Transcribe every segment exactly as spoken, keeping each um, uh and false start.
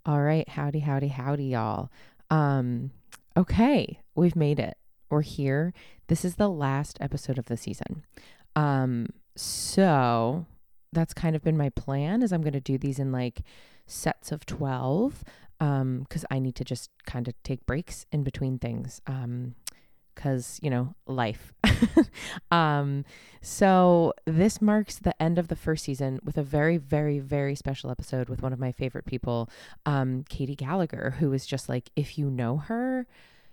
All right. Howdy, howdy, howdy, y'all. Um, okay. We've made it. We're here. This is the last episode of the season. Um, so that's kind of been my plan is I'm going to do these in like sets of twelve. Um, cause I need to just kind of take breaks in between things. Um, cause you know, life. um, so this marks the end of the first season with a very, very, very special episode with one of my favorite people, um, Katie Gallagher, who is just like, if you know her,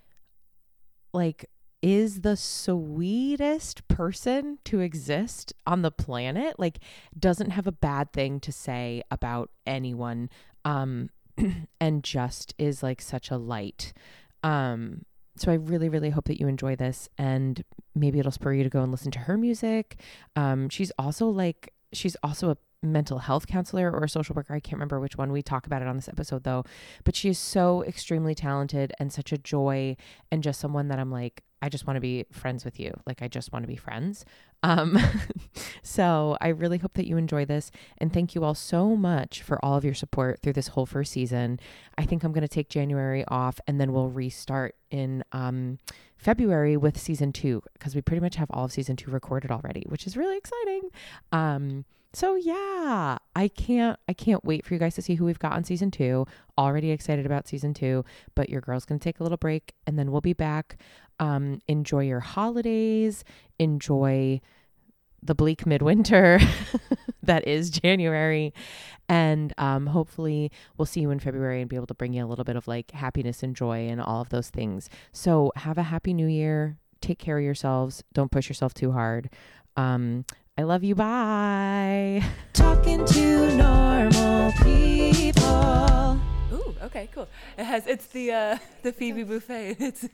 like is the sweetest person to exist on the planet, like doesn't have a bad thing to say about anyone. Um, and just is like such a light. Um, so I really, really hope that you enjoy this and maybe it'll spur you to go and listen to her music. Um, she's also like, she's also a mental health counselor or a social worker. I can't remember which one. We talk about it on this episode though, but she is so extremely talented and such a joy and just someone that I'm like, I just want to be friends with you. Like, I just want to be friends. Um, so I really hope that you enjoy this and thank you all so much for all of your support through this whole first season. I think I'm going to take January off and then we'll restart in, um, February with season two, because we pretty much have all of season two recorded already, which is really exciting. Um, So yeah, I can't, I can't wait for you guys to see who we've got on season two. Already excited about season two, but your girl's going to take a little break and then we'll be back. Um, enjoy your holidays, enjoy the bleak midwinter that is January. And, um, hopefully we'll see you in February and be able to bring you a little bit of like happiness and joy and all of those things. So have a happy new year. Take care of yourselves. Don't push yourself too hard. Um, I love you. Bye. Talking to normal people. Ooh, okay, cool. It has, it's the, uh, the Phoebe buffet. It's,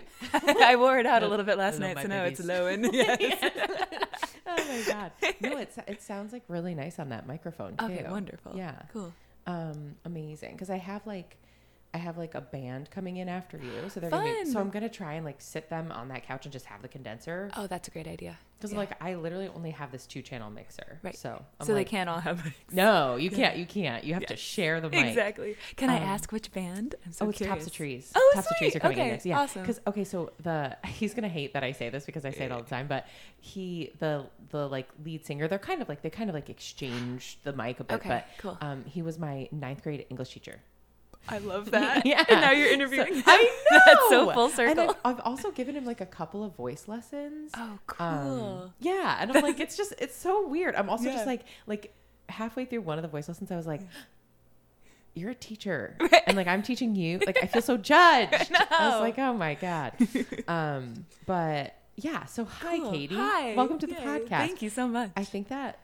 I wore it out a little bit last night, so now it's low end. Yes. Oh my God. No, it, it sounds like really nice on that microphone too. Okay, wonderful. Yeah. Cool. Um, amazing. Cause I have like, I have like a band coming in after you. So they're Fun. gonna be, so I'm going to try and like sit them on that couch and just have the condenser. Oh, that's a great idea. Cause yeah. like I literally only have this two channel mixer. Right. So, I'm so like, they can't all have mics. No, you can't. You can't. You have yes. to share the mic. Exactly. Can um, I ask which band? I'm so oh, it's curious. Tops of Trees. Oh, Tops sweet. of Trees are coming okay. in next. Yeah. Awesome. Because okay, so the he's gonna hate that I say this because I say it all the time, but he the the like lead singer, they're kind of like they kind of like exchange the mic a bit. Okay. But cool. Um, he was my ninth grade English teacher. I love that. Yeah. And now you're interviewing. So, I know. That's so full circle. And I've, I've also given him like a couple of voice lessons. Oh, cool. Um, yeah. And I'm like, it's just, it's so weird. I'm also yeah. just like, like halfway through one of the voice lessons, I was like, you're a teacher. Right. And like, I'm teaching you. Like, I feel so judged. I, I was like, oh my God. Um, but yeah. So hi, cool. Katie. Hi. Welcome to the Yay. podcast. Thank you so much. I think that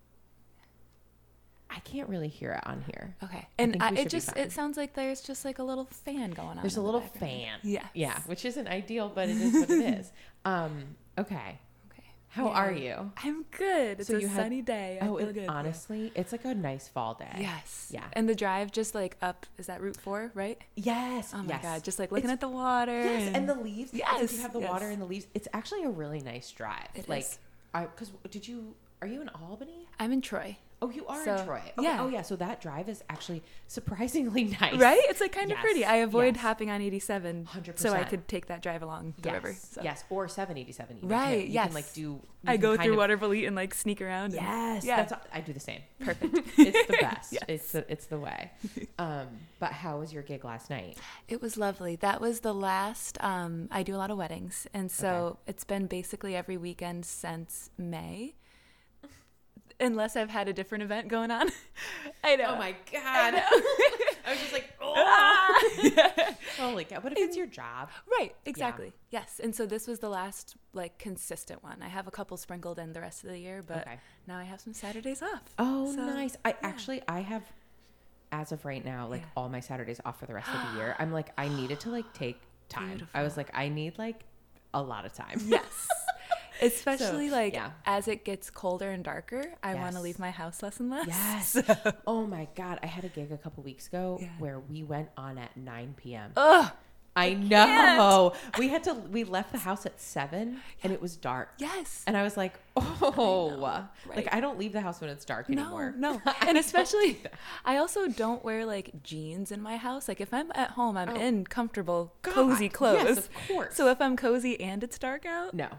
I can't really hear it on here. Okay. And I I, it just, it sounds like there's just like a little fan going on. There's a little fan. Yeah. Yeah. Which isn't ideal, but it is what it is. Um, okay. Okay. How yeah. are you? I'm good. It's So a you had- sunny day. I oh, feel it, good. honestly, yeah. It's like a nice fall day. Yes. Yeah. And the drive just like up, is that Route four, right? Yes. Oh my yes. God. Just like looking It's, at the water. Yes. And, and the leaves. Yes. If you have the yes. water and the leaves, it's actually a really nice drive. It like, is. I, cause did you, are you in Albany? I'm in Troy. Oh, you are So, in Troy. Okay. yeah. Oh, yeah. So that drive is actually surprisingly nice. Right? It's like kind of Yes. pretty. I avoid Yes. hopping on eighty-seven one hundred so I percent. could take that drive along the Yes. river. So. Yes. Or seven eighty-seven. Even Right. Too. You yes. can like do. You I can go kind through of, Waterville and like sneak around. And, Yes. Yeah. That's, I do the same. Perfect. It's the best. Yes. It's the, it's the way. Um, but how was your gig last night? It was lovely. That was the last, um, I do a lot of weddings. And so Okay. it's been basically every weekend since May. Unless I've had a different event going on. I know. Oh my God. I, I was just like, oh. Holy cow. What if it's your job? Right, exactly. Yeah. Yes. And so this was the last like consistent one. I have a couple sprinkled in the rest of the year, but Okay. now I have some Saturdays off. Oh, So, nice. I yeah. actually, I have, as of right now, like Yeah. all my Saturdays off for the rest of the year. I'm like, I needed to like take time. Beautiful. I was like, I need like a lot of time. Yes. Especially So, like yeah. as it gets colder and darker, I want to Yes. leave my house less and less. Yes. So- Oh my God. I had a gig a couple weeks ago Yeah. where we went on at nine p.m. Ugh. I know. We had to, we left the house at seven and it was dark. Yes. And I was like, oh, right. like I don't leave the house when it's dark no, anymore. No, and especially, I also don't wear like jeans in my house. Like if I'm at home, I'm oh, in comfortable, God. cozy clothes. Yes, of course. So if I'm cozy and it's dark out. No,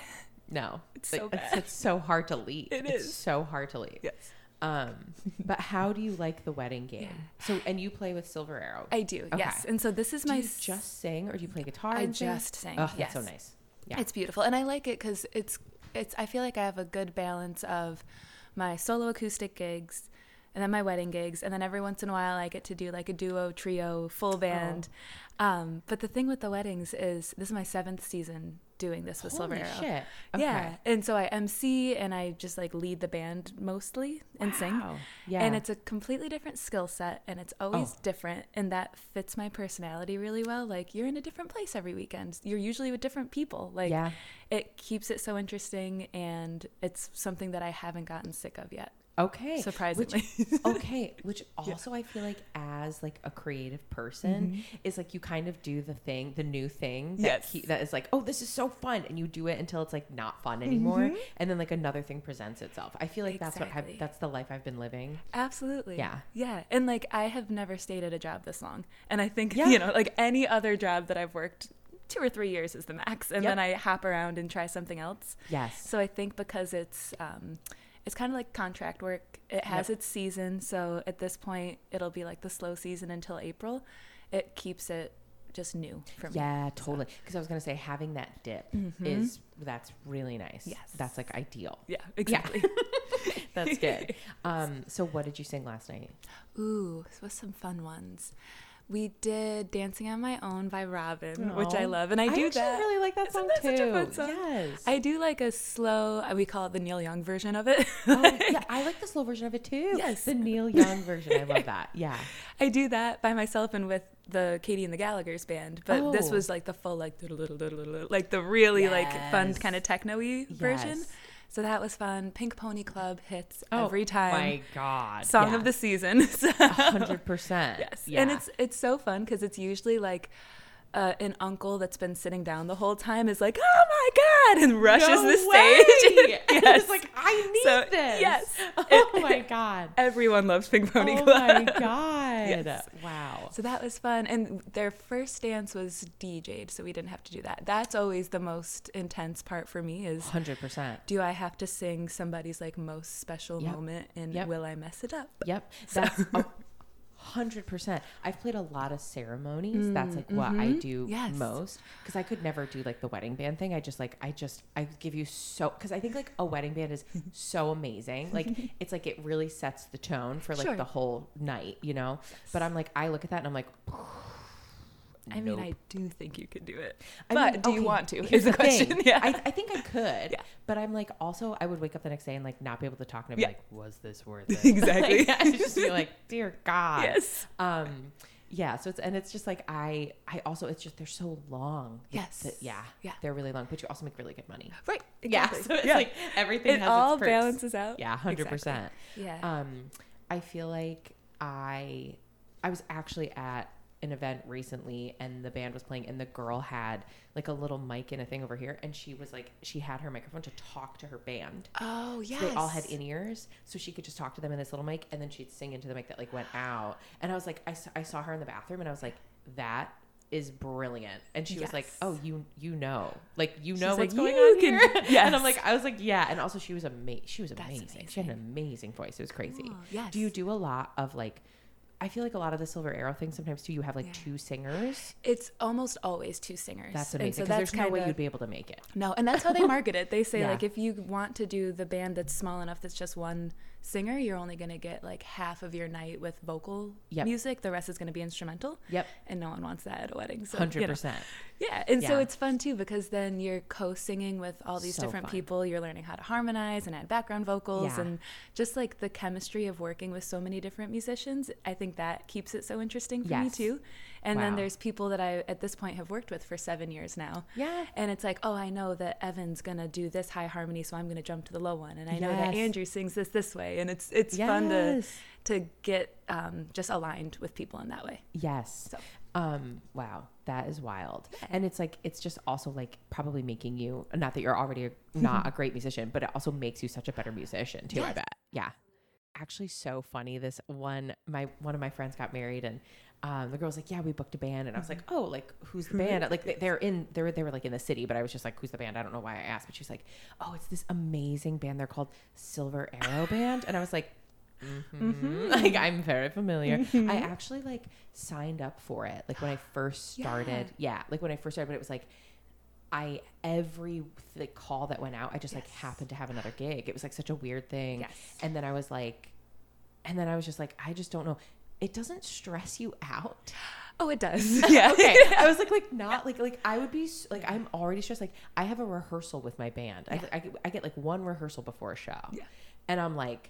no. It's like, so bad. It's, it's so hard to leave. It it's is. so hard to leave. Yes. Um, but how do you like the wedding game? Yeah. So, and you play with Silver Arrow. I do, okay. Yes. And so this is do my... you just sing or do you play guitar? I and just sing. Oh, yes. that's so nice. Yeah. It's beautiful. And I like it because it's, it's, I feel like I have a good balance of my solo acoustic gigs and then my wedding gigs. And then every once in a while I get to do like a duo, trio, full band. Oh. Um, but the thing with the weddings is this is my seventh season doing this with Holy Silver Arrow. Shit. Okay. Yeah. And so I M C and I just like lead the band mostly and wow. sing. Yeah. And it's a completely different skill set and it's always oh. different. And that fits my personality really well. Like you're in a different place every weekend. You're usually with different people. Like yeah. it keeps it so interesting and it's something that I haven't gotten sick of yet. Okay. Surprisingly. Which, okay. Which also yeah. I feel like as like a creative person mm-hmm. is like you kind of do the thing, the new thing that, yes. he, that is like, oh, this is so fun. And you do it until it's like not fun anymore. Mm-hmm. And then like another thing presents itself. I feel like exactly. that's what I've, that's the life I've been living. Absolutely. Yeah. Yeah. And like I have never stayed at a job this long. And I think, yeah. you know, like any other job that I've worked two or three years is the max. And yep. then I hop around and try something else. Yes. So I think because it's, um, it's kind of like contract work. It has yep. its season. So at this point, it'll be like the slow season until April. It keeps it just new for me. Yeah, totally. Because so. I was going to say having that dip mm-hmm. is, that's really nice. Yes. That's like ideal. Yeah, exactly. Yeah. That's good. Um, so what did you sing last night? Ooh, it was some fun ones. We did Dancing on My Own by Robin, Aww. which I love. And I do I that. I really like that song Isn't that too. Such a fun song? Yes. I do like a slow, we call it the Neil Young version of it. Oh, yeah, I like the slow version of it too. Yes. The Neil Young version. I love that. Yeah. I do that by myself and with the Katie and the Gallagher's band. But oh. this was like the full, like, like the really yes. like fun kind of techno-y yes. version. So that was fun. Pink Pony Club hits oh, every time. Oh my God. Song yeah. of the season. one hundred percent. Yes. Yeah. And it's it's so fun because it's usually like uh, an uncle that's been sitting down the whole time is like, oh my God, and rushes no the way. stage. Yes. It's like, I need so, this. Yes. Oh it, my God. Everyone loves Pink Pony oh Club. Oh my God. Yes. Wow. So that was fun. And their first dance was D J'd, so we didn't have to do that. That's always the most intense part for me is one hundred percent. Do I have to sing somebody's like most special yep. moment and yep. will I mess it up? Yep. So. That's a hundred percent. I've played a lot of ceremonies. Mm, That's like what mm-hmm. I do yes. most because I could never do like the wedding band thing. I just like I just I give you so because I think like a wedding band is so amazing. Like it's like it really sets the tone for like sure. the whole night, you know. But I'm like I look at that and I'm like. I nope. mean, I do think you could do it. I but mean, do okay, you want to? Here's Is the the question. Thing. Yeah. I, I think I could. Yeah. But I'm like, also, I would wake up the next day and like not be able to talk and I'd be yeah. like, was this worth it? Exactly. Like, I'd just be like, dear God. Yes. Um, yeah. So it's, and it's just like, I, I also, it's just, they're so long. Yes. That, yeah. Yeah. They're really long, but you also make really good money. Right. Exactly. Yeah. So it's yeah. like everything it has all its perks. balances out. Yeah. one hundred percent. Exactly. Yeah. Um, I feel like I, I was actually at an event recently and the band was playing and the girl had like a little mic and a thing over here and she was like she had her microphone to talk to her band. Oh yes. So they all had in-ears so she could just talk to them in this little mic and then she'd sing into the mic that like went out and I was like I, I saw her in the bathroom and I was like that is brilliant and she yes. was like oh you you know like you know She's what's like, going you on can, here yes. and I'm like I was like yeah and also she was amazing she was amazing. amazing She had an amazing voice. It was crazy. Oh, yes. Do you do a lot of like I feel like a lot of the Silver Arrow things sometimes too, you have like yeah. two singers. It's almost always two singers. That's amazing. Because so there's kinda, no way you'd be able to make it. No, and that's how they market it. They say yeah. like if you want to do the band that's small enough that's just one singer, you're only going to get like half of your night with vocal yep. music. The rest is going to be instrumental. Yep. And no one wants that at a wedding. So, one hundred percent. You know. Yeah. And yeah. so it's fun too because then you're co-singing with all these so different fun. people. You're learning how to harmonize and add background vocals yeah. and just like the chemistry of working with so many different musicians. I think think that keeps it so interesting for yes. me too. And wow. then there's people that I, at this point, have worked with for seven years now. Yeah. And it's like, oh, I know that Evan's going to do this high harmony, so I'm going to jump to the low one. And I know yes. that Andrew sings this this way. And it's it's yes. fun to to get um, just aligned with people in that way. Yes. So. Um, wow, that is wild. And it's like, it's just also like probably making you, not that you're already a, not a great musician, but it also makes you such a better musician too, yes. I bet. Yeah. Actually so funny. This one, my, one of my friends got married and, um, the girl was like, yeah, we booked a band. And I was like, oh, like who's the band? Like they, they're in, they're, they were like in the city, but I was just like, who's the band? I don't know why I asked, but she's like, oh, it's this amazing band. They're called Silver Arrow Band. And I was like, Mm-hmm. Mm-hmm. Like I'm very familiar. Mm-hmm. I actually like signed up for it like when I first started. Yeah. yeah, like when I first started, but it was like I every like call that went out, I just yes. like happened to have another gig. It was like such a weird thing. Yes. And then I was like, and then I was just like, I just don't know. It doesn't stress you out. Oh, it does. Yeah. Okay. I was like, like not like like I would be like I'm already stressed. Like I have a rehearsal with my band. Yeah. I, I I get like one rehearsal before a show. Yeah. And I'm like.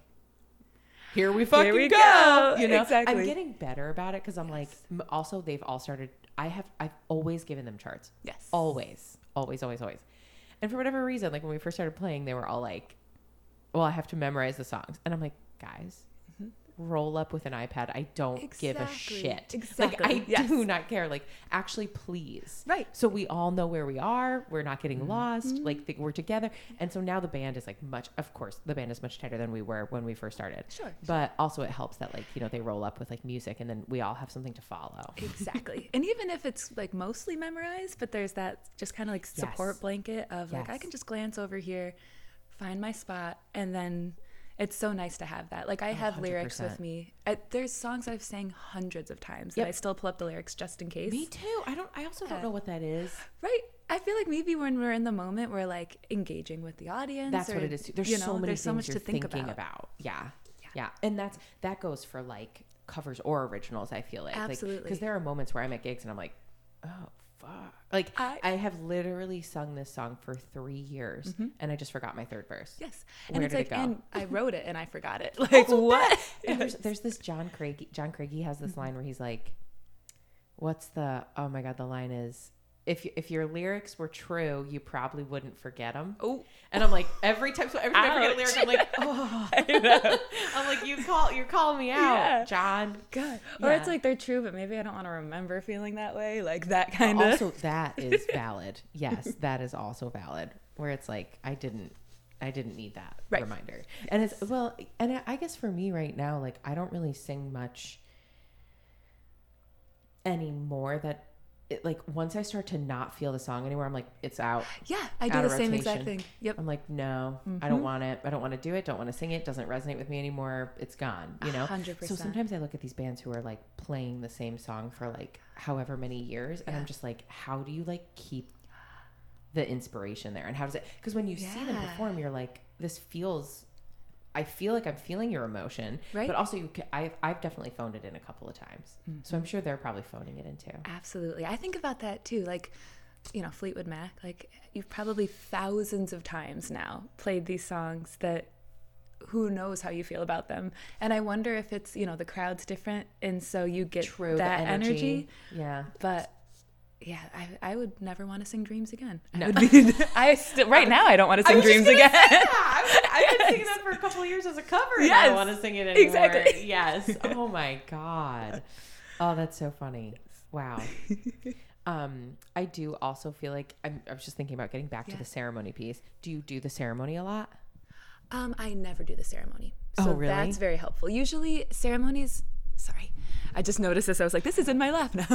Here we fucking Here we go. go. You know, exactly. I'm getting better about it because I'm yes. like, also they've all started. I have, I've always given them charts. Yes. Always, always, always, always. And for whatever reason, like when we first started playing, they were all like, well, I have to memorize the songs. And I'm like, guys, mm-hmm. roll up with an iPad. I don't exactly. give a shit. Exactly. Like I yes. do not care. Like actually, please. Right. So we all know where we are. We're not getting mm-hmm. lost. Like th- we're together. And so now the band is like much, of course, the band is much tighter than we were when we first started. Sure. But also it helps that like, you know, they roll up with like music and then we all have something to follow. Exactly. And even if it's like mostly memorized, but there's that just kind of like support yes. blanket of like, yes. I can just glance over here, find my spot, and then it's so nice to have that. Like I have one hundred percent lyrics with me. I, there's songs I've sang hundreds of times yep. that I still pull up the lyrics just in case. Me too. I don't. I also don't uh, know what that is. Right. I feel like maybe when we're in the moment, we're like engaging with the audience. That's or, what it is. There's you know, so many there's things so much you're to think thinking about. about. Yeah. yeah. Yeah. And that's that goes for like covers or originals. I feel like absolutely because like, there are moments where I'm at gigs and I'm like, oh. Fuck. Like I, I have literally sung this song for three years mm-hmm. and I just forgot my third verse. Yes. Where and it's did like, it go? And I wrote it and I forgot it. Like what? And there's, there's this John Craigie, John Craigie has this mm-hmm. line where he's like, what's the, oh my God, the line is, if if your lyrics were true, you probably wouldn't forget them. Oh, and I'm like every time, so every time Ouch. I forget a lyric, I'm like, oh, I know. I'm like, you call, you're calling me out, yeah. John. God, yeah. Or it's like they're true, but maybe I don't want to remember feeling that way, like that kind of. Also, that is valid. Yes, that is also valid. Where it's like I didn't, I didn't need that right. reminder, and it's well, and I guess for me right now, like I don't really sing much anymore. That. It, like once I start to not feel the song anymore, I'm like, it's out. Yeah, I do the same exact thing. Yep. I'm like, no, mm-hmm. I don't want it. I don't want to do it. Don't want to sing it. Doesn't resonate with me anymore. It's gone. You know. one hundred percent. So sometimes I look at these bands who are like playing the same song for like however many years, and yeah. I'm just like, how do you like keep the inspiration there? And how does it? Because when you yeah. see them perform, you're like, this feels. I feel like I'm feeling your emotion, right? But also, you can, I've I've definitely phoned it in a couple of times, mm-hmm. so I'm sure they're probably phoning it in too. Absolutely, I think about that too. Like, you know, Fleetwood Mac. Like, you've probably thousands of times now played these songs that, who knows how you feel about them? And I wonder if it's, you know, the crowd's different, and so you get True, that energy. energy. Yeah, but. Yeah, I I would never want to sing Dreams again. I no. would be, I still right now I don't want to sing Dreams again. Yeah, I've been singing that for a couple of years as a cover, and yes, I don't want to sing it anymore. Exactly. Yes. Oh my God. Oh, that's so funny. Wow. Um, I do also feel like I'm, I was just thinking about getting back yeah. to the ceremony piece. Do you do the ceremony a lot? Um, I never do the ceremony. So oh, really? That's very helpful. Usually ceremonies. Sorry, I just noticed this. I was like, this is in my lap now.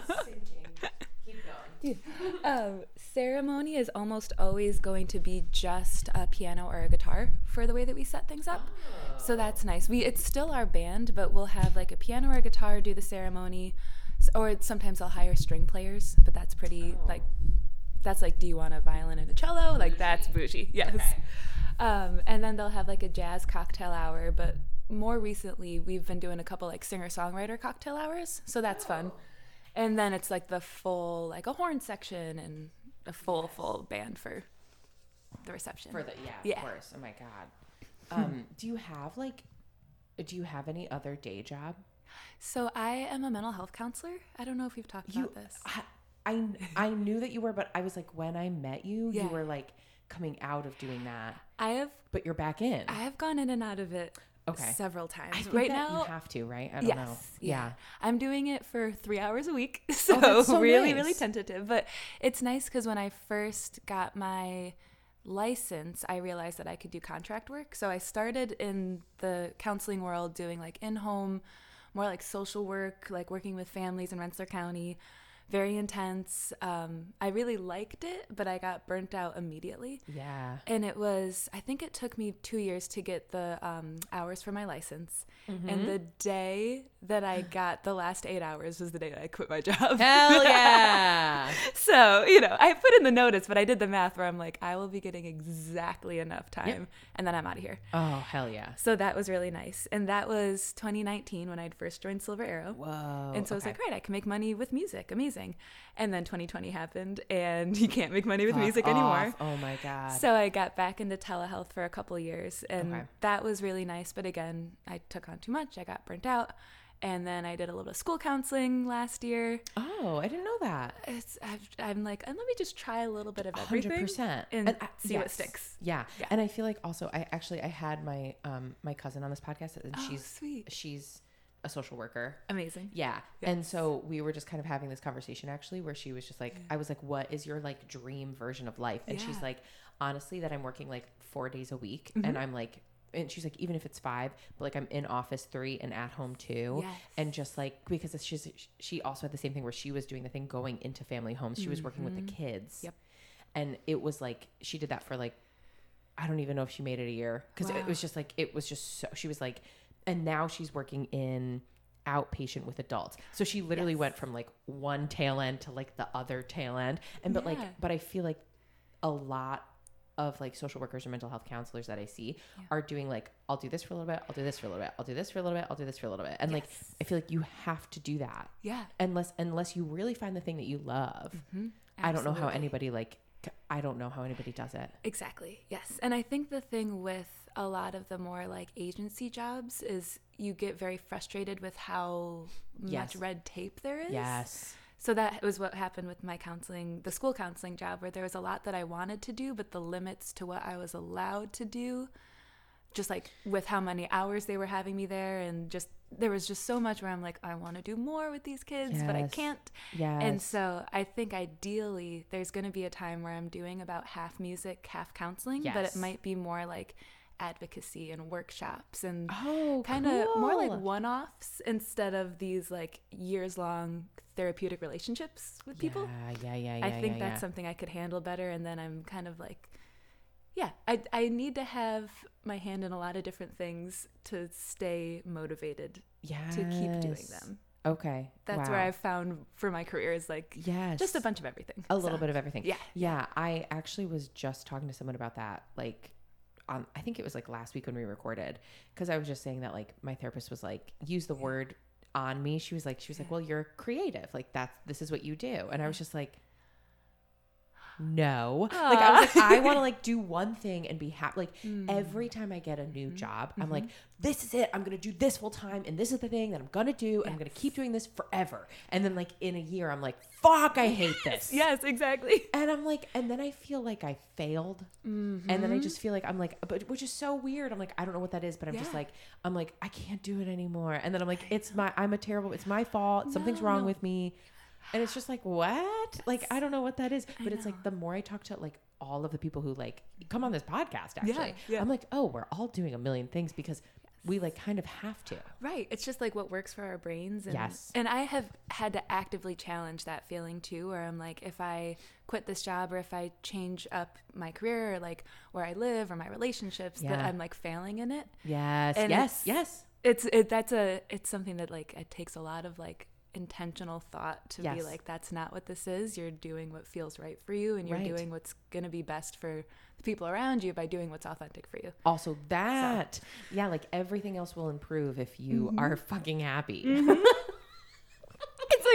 um, ceremony is almost always going to be just a piano or a guitar for the way that we set things up. Oh. So that's nice. We it's still our band, but we'll have like a piano or a guitar do the ceremony, or sometimes I'll hire string players. But that's pretty oh. like that's like, do you want a violin and a cello? Bougie. Like that's bougie. Yes. Okay. Um, and then they'll have like a jazz cocktail hour, but more recently we've been doing a couple like singer-songwriter cocktail hours, so that's oh. fun. And then it's like the full, like a horn section and a full, full band for the reception. For the, yeah, yeah. of course. Oh my God. Um, do you have like, do you have any other day job? So I am a mental health counselor. I don't know if we've talked You, about this. I, I, I knew that you were, but I was like, when I met you, Yeah. you were like coming out of doing that. I have, But you're back in. I have gone in and out of it Okay. several times. I think right that now, you have to, right? I don't yes, know. Yeah. Yeah. I'm doing it for three hours a week. So, Oh, that's so really, nice. really tentative. But it's nice because when I first got my license, I realized that I could do contract work. So I started in the counseling world doing like in-home, more like social work, like working with families in Rensselaer County. Very intense. Um, I really liked it, but I got burnt out immediately. Yeah. And it was, I think it took me two years to get the um, hours for my license. Mm-hmm. And the day that I got the last eight hours was the day that I quit my job. Hell yeah. So, you know, I put in the notice, but I did the math where I'm like, I will be getting exactly enough time. Yep. And then I'm out of here. Oh, hell yeah. So that was really nice. And that was twenty nineteen when I'd first joined Silver Arrow. Whoa. And so I was okay. like, right, I can make money with music. Amazing. And then twenty twenty happened and you can't make money with Fuck music off. anymore. Oh my God. So I got back into telehealth for a couple years and Okay. that was really nice. But again, I took on too much. I got burnt out. And then I did a little bit of school counseling last year. Oh, I didn't know that. It's I've, I'm like, let me just try a little bit of one everything. hundred percent. And, And I- see what yes. sticks. Yeah. Yeah. And I feel like also I actually I had my um my cousin on this podcast and Oh, she's sweet. she's a social worker. Amazing. Yeah. Yes. And so we were just kind of having this conversation actually where she was just like, I was like, what is your like dream version of life? And she's Yeah. like, honestly, that I'm working like four days a week. Mm-hmm. And I'm like, and she's like, even if it's five, but like I'm in office three and at home two. Yes. And just like, because it's just, she also had the same thing where she was doing the thing going into family homes. She was working with the kids. Yep. And it was like, she did that for like, I don't even know if she made it a year. Cause Wow. it was just like, it was just so, she was like, and now she's working in outpatient with adults. So she literally Yes. went from like one tail end to like the other tail end. And but Yeah. like, but I feel like a lot of like social workers or mental health counselors that I see Yeah. are doing like, I'll do this for a little bit, I'll do this for a little bit, I'll do this for a little bit, I'll do this for a little bit. And like, Yes. I feel like you have to do that Yeah. unless, unless you really find the thing that you love. Mm-hmm. I don't know how Absolutely. anybody like, I don't know how anybody does it. Exactly. Yes. And I think the thing with a lot of the more like agency jobs is you get very frustrated with how Yes. much red tape there is. Yes. So that was what happened with my counseling, the school counseling job, where there was a lot that I wanted to do, but the limits to what I was allowed to do, just like with how many hours they were having me there. And just, there was just so much where I'm like, I want to do more with these kids, but I Yes. can't. Yes. And so I think ideally there's going to be a time where I'm doing about half music, half counseling, but Yes. it might be more like advocacy and workshops and Oh, kind of more like cool. one-offs instead of these like years-long therapeutic relationships with people. Yeah, yeah, yeah, yeah. I think yeah, that's yeah. something I could handle better. And then I'm kind of like, yeah, I, I need to have my hand in a lot of different things to stay motivated yes. to keep doing them. Okay. That's wow. where I've found for my career is like Yes. just a bunch of everything. A little So, bit of everything. Yeah. Yeah. I actually was just talking to someone about that. Like, on, I think it was like last week when we recorded, because I was just saying that like my therapist was like, use the word on me. She was like, she was like, well, you're creative. Like that's, this is what you do. And I was just like, no. Aw. Like I was like, I want to like do one thing and be happy. Like Mm. every time I get a new Mm-hmm. job, I'm like, this is it. I'm going to do this full time. And this is the thing that I'm going to do. And I'm going to keep doing this forever. And then like in a year, I'm like, fuck, I hate this. Yes, exactly. And I'm like, and then I feel like I failed. Mm-hmm. And then I just feel like I'm like, but which is so weird. I'm like, I don't know what that is, but I'm just Yeah. like, I'm like, I can't do it anymore. And then I'm like, it's my, I'm a terrible, it's my fault. Something's No, wrong no. with me. And it's just like, what? Like, I don't know what that is. But it's like, know. the more I talk to like all of the people who like come on this podcast, actually, Yeah, yeah. I'm like, oh, we're all doing a million things because we like kind of have to. Right. It's just like what works for our brains. And, Yes. And I have had to actively challenge that feeling too, where I'm like, if I quit this job or if I change up my career or like where I live or my relationships, that Yeah. I'm like failing in it. Yes. And yes. it's- Yes. It's, it, that's a, it's something that like, it takes a lot of like intentional thought to Yes. be like, that's not what this is. You're doing what feels right for you. And you're Right. doing what's going to be best for the people around you by doing what's authentic for you. Also that, yeah, like everything else will improve if you Mm-hmm. are fucking happy. It's like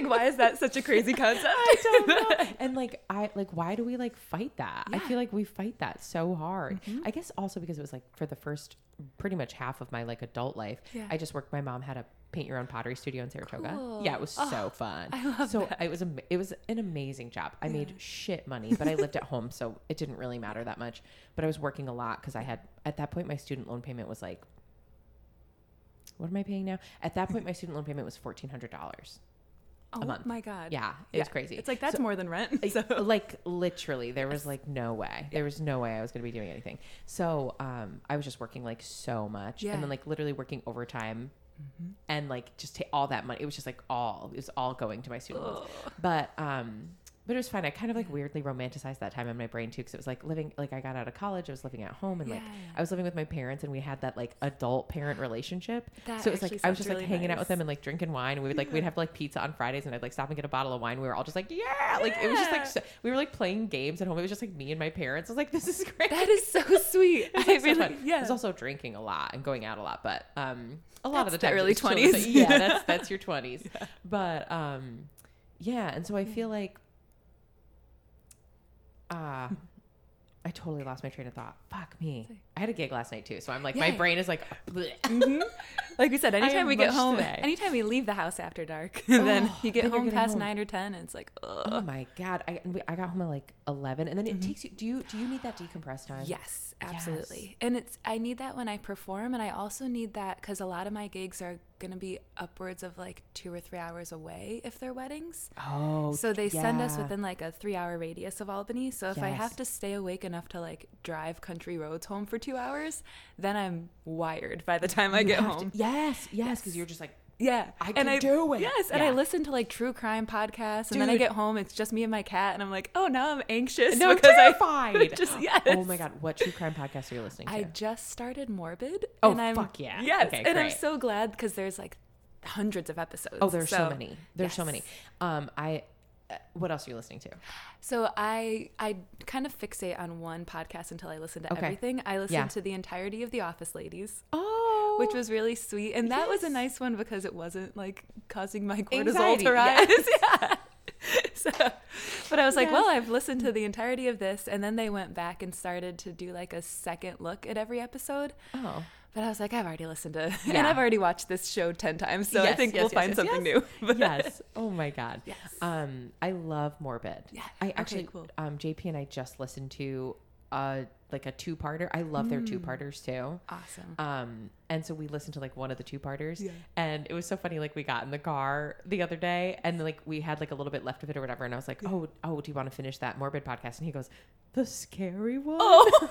why is that such a crazy concept? I don't know. And like, I like, why do we like fight that? Yeah. I feel like we fight that so hard. Mm-hmm. I guess also because it was like for the first pretty much half of my like adult life, Yeah. I just worked. My mom had a paint your own pottery studio in Saratoga. Cool. Yeah, it was Oh, so fun. I love so that. it was, am- it was an amazing job. I Yeah. made shit money, but I lived at home. So it didn't really matter that much, but I was working a lot because I had, at that point, my student loan payment was like, what am I paying now? At that point, my student loan payment was fourteen hundred dollars. Oh a month. my God. Yeah, it Yeah. was crazy. It's like, that's So- more than rent. Like- So. like literally there was like no way there was no way I was going to be doing anything. So um I was just working like so much Yeah. and then like literally working overtime Mm-hmm. and like just take all that money. It was just like all it was all going to my student loans. Ugh. But um but it was fine. I kind of like weirdly romanticized that time in my brain too, because it was like living, like I got out of college, I was living at home, and like Yeah. I was living with my parents, and we had that like adult parent relationship. That So it was like actually I was sounds just really like hanging out nice. with them and like drinking wine, and we would like we'd have like pizza on Fridays, and I'd like stop and get a bottle of wine. We were all just like yeah, like it was just like Yeah. so, we were like playing games at home. It was just like me and my parents. I was like, this is great. That is so sweet. It was, I like, so really, fun. yeah. I was also drinking a lot and going out a lot, but um, a lot of the That's the time it early was chilling. twenties. Yeah, that's that's your twenties. Yeah. But um, yeah, and so I feel like uh I totally lost my train of thought. Fuck me. I had a gig last night too, so I'm like, my Yay. brain is like, bleh. Mhm. Like we said, I anytime am we get mush home, today. anytime we leave the house after dark, and then Oh, you get then you're home getting past home. nine or ten, and it's like, ugh. Oh my god! I and we- I got home at like eleven, and then it Mhm. takes you. Do you do you need that decompress time? Yes, absolutely. And it's I need that when I perform, and I also need that because a lot of my gigs are going to be upwards of like two or three hours away if they're weddings. Oh, So they send us yeah. within like a three hour radius of Albany. So if I have Yes. to stay awake enough to like drive country roads home for two hours, then I'm wired by the time I You get have to- home. yes, yes, Yes. because you're just like, Yeah. I and can I do it. Yes. And I Yeah. listen to like true crime podcasts, and then I Dude. get home, it's just me and my cat, and I'm like, oh, now I'm anxious no, because terrified. I just, yes. Oh my god, what true crime podcast are you listening to? I just started Morbid. Oh, and I'm, fuck yeah. Yes. Okay, and I'm great. so glad because there's like hundreds of episodes. oh, there's so, many. There's so yes. many. Um, I. Uh, what else are you listening to? So I I kind of fixate on one podcast until I listen to Okay. everything. I listened Yeah. to the entirety of The Office Ladies, Oh, which was really sweet, and that was a Yes. nice one because it wasn't like causing my cortisol Anxiety, to rise. yes. Yeah. So, but I was like, Yes. well, I've listened to the entirety of this, and then they went back and started to do like a second look at every episode. oh. But I was like, I've already listened to, and Yeah. I've already watched this show ten times, so I Yes, think yes, we'll yes, find yes, something yes. new. But- Yes. Oh my god. Yes. Um, I love Morbid. Yeah. I Okay, actually, cool. um, J P and I just listened to, uh, like a two-parter. I love their two-parters too. Awesome. Um, and so we listened to like one of the two-parters, Yeah. and it was so funny. Like we got in the car the other day, and like we had like a little bit left of it or whatever, and I was like, "Oh, oh, do you want to finish that Morbid podcast?" And he goes, "The scary one."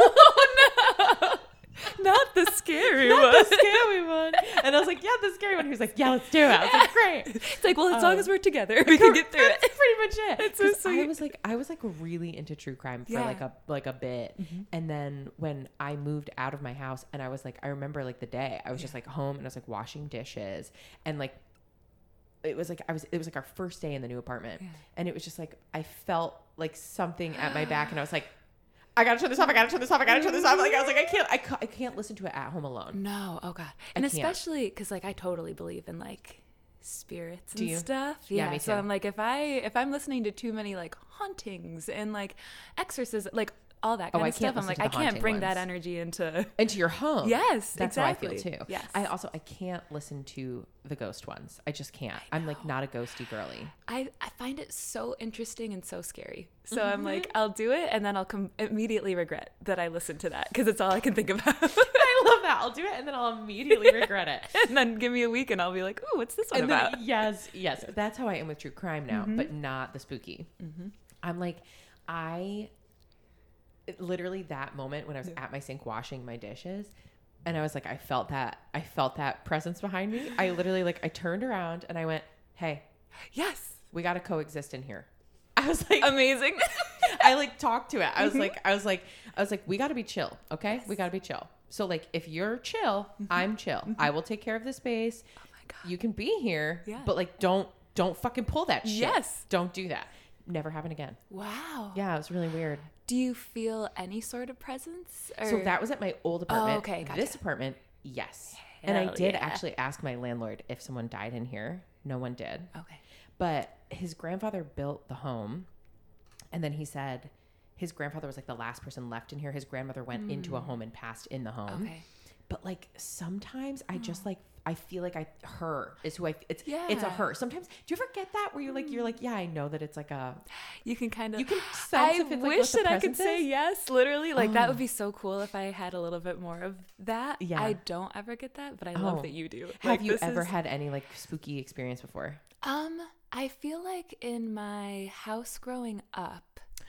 Oh no! Not the scary Not one. the scary one. And I was like, "Yeah, the scary one." He was like, "Yeah, let's do it." I was like, "Great." It's like, well, as long Um, as we're together, we can get through That's it. pretty much it. It's so 'Cause I sweet. was like, I was like really into true crime for Yeah. like a like a bit, and then when I moved out of my house, and I was like, I remember like the day I was just like home, and I was like washing dishes, and like it was like I was it was like our first day in the new apartment, Yeah. and it was just like I felt like something at my back, and I was like, I gotta turn this off. I gotta turn this off. I gotta turn this off. Like I was like, I can't, I can't, I can't listen to it at home alone. No, oh god, and can't. especially because like I totally believe in like spirits Do and you? stuff. Yeah, Yeah, me so too. I'm like, if I if I'm listening to too many like hauntings and like exorcism, like all that Oh, kind I of stuff, can't I'm like, listen I to the can't haunting bring that ones. energy into. Into your home. Yes, That's exactly. how I feel too. Yes. I also I can't listen to the ghost ones. I just can't. I'm like not a ghosty girly. I, I find it so interesting and so scary. So I'm Mm-hmm. like, I'll do it, and then I'll com- immediately regret that I listened to that because it's all I can think about. I love that. I'll do it and then I'll immediately regret it. And then give me a week, and I'll be like, ooh, what's this one And about? then, yes, yes. That's how I am with true crime now, but not the spooky. I'm like, I it- literally that moment when I was at my sink washing my dishes, and I was like, I felt that, I felt that presence behind me. I literally like, I turned around and I went, hey, Yes, we got to coexist in here. I was like, amazing. I like talked to it. I was like, I was like, I was like, we got to be chill. Okay. We got to be chill. So like, if you're chill, I'm chill. I will take care of the space. Oh my god. You can be here, Yeah. but like, don't, don't fucking pull that shit. Yes. Don't do that. Never happen again. Wow. Yeah. It was really weird. Do you feel any sort of presence? Or... So that was at my old apartment. Oh, okay, gotcha. This apartment, yes. And I Hell did yeah. actually ask my landlord if someone died in here. No one did. Okay. But his grandfather built the home. And then he said his grandfather was like the last person left in here. His grandmother went mm. into a home and passed in the home. Okay. But like sometimes I just like, I feel like I, her is who I, it's, yeah. it's a her. Sometimes, do you ever get that where you're like, you're like, yeah, I know that it's like a, you can kind of, you can sense I if it's wish like what the that I could presence say is. yes, literally. Like Oh. that would be so cool if I had a little bit more of that. Yeah. I don't ever get that, but I Oh. love that you do. Have like, you this ever is, had any like spooky experience before? Um, I feel like in my house growing up,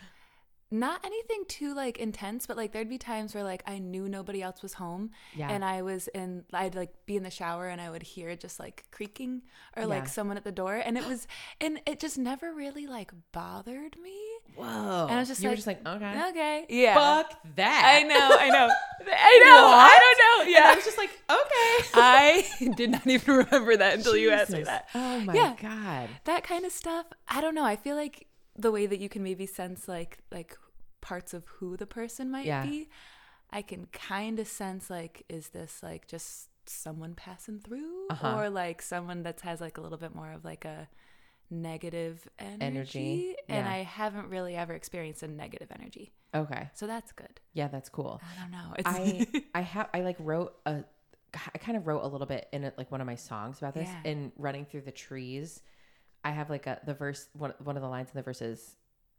not anything too like intense, but like there'd be times where like I knew nobody else was home Yeah. and I was in, I'd like be in the shower and I would hear just like creaking or like Yeah. someone at the door, and it was, and it just never really like bothered me. Whoa. And I was just you like, were just like, okay. Okay. Yeah. Fuck that. I know. I know. I know. What? I don't know. Yeah. And I was just like, okay. I did not even remember that until you asked me Jesus. that. Oh my Yeah. God. That kind of stuff. I don't know. I feel like the way that you can maybe sense like like parts of who the person might Yeah. be, I can kind of sense like, is this like just someone passing through Uh-huh. or like someone that has like a little bit more of like a negative energy, Energy, and yeah. I haven't really ever experienced a negative energy, Okay. so that's good. Yeah, that's cool. I don't know. It's I I have I like wrote a I kind of wrote a little bit in it, like one of my songs about this. Yeah. In Running Through the Trees, I have like a the verse one one of the lines in the verse is,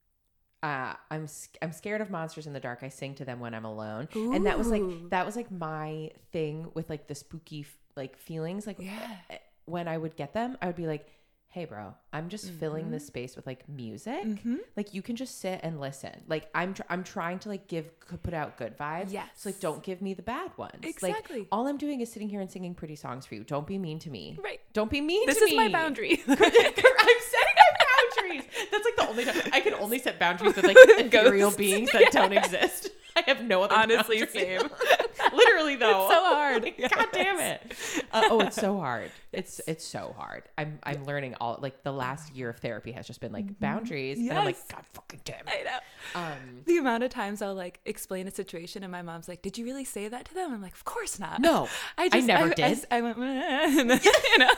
uh, I'm sc- I'm scared of monsters in the dark. I sing to them when I'm alone. And that was like Ooh. that was like my thing with like the spooky like feelings. Like Yeah. when I would get them, I would be like, hey bro, I'm just Mm-hmm. filling this space with like music. Mhm. Like you can just sit and listen. Like I'm tr- I'm trying to like give put out good vibes. Yes. So like don't give me the bad ones. Exactly. Like all I'm doing is sitting here and singing pretty songs for you. Don't be mean to me. Right. Don't be mean This to is me. my boundary. I'm setting my boundaries. That's like the only time I can only set boundaries with like ethereal Ghosts. beings that don't exist. I have no other Honestly, boundaries. same. Literally though. It's so hard. Like, God damn it. Uh, oh, it's so hard. It's it's so hard. I'm I'm learning all like the last year of therapy has just been like boundaries, and I'm like, Yes. God fucking damn I it. know. Um, The amount of times I'll like explain a situation and my mom's like, "Did you really say that to them?" I'm like, "Of course not." no, I just never I, did. I, I went, you know,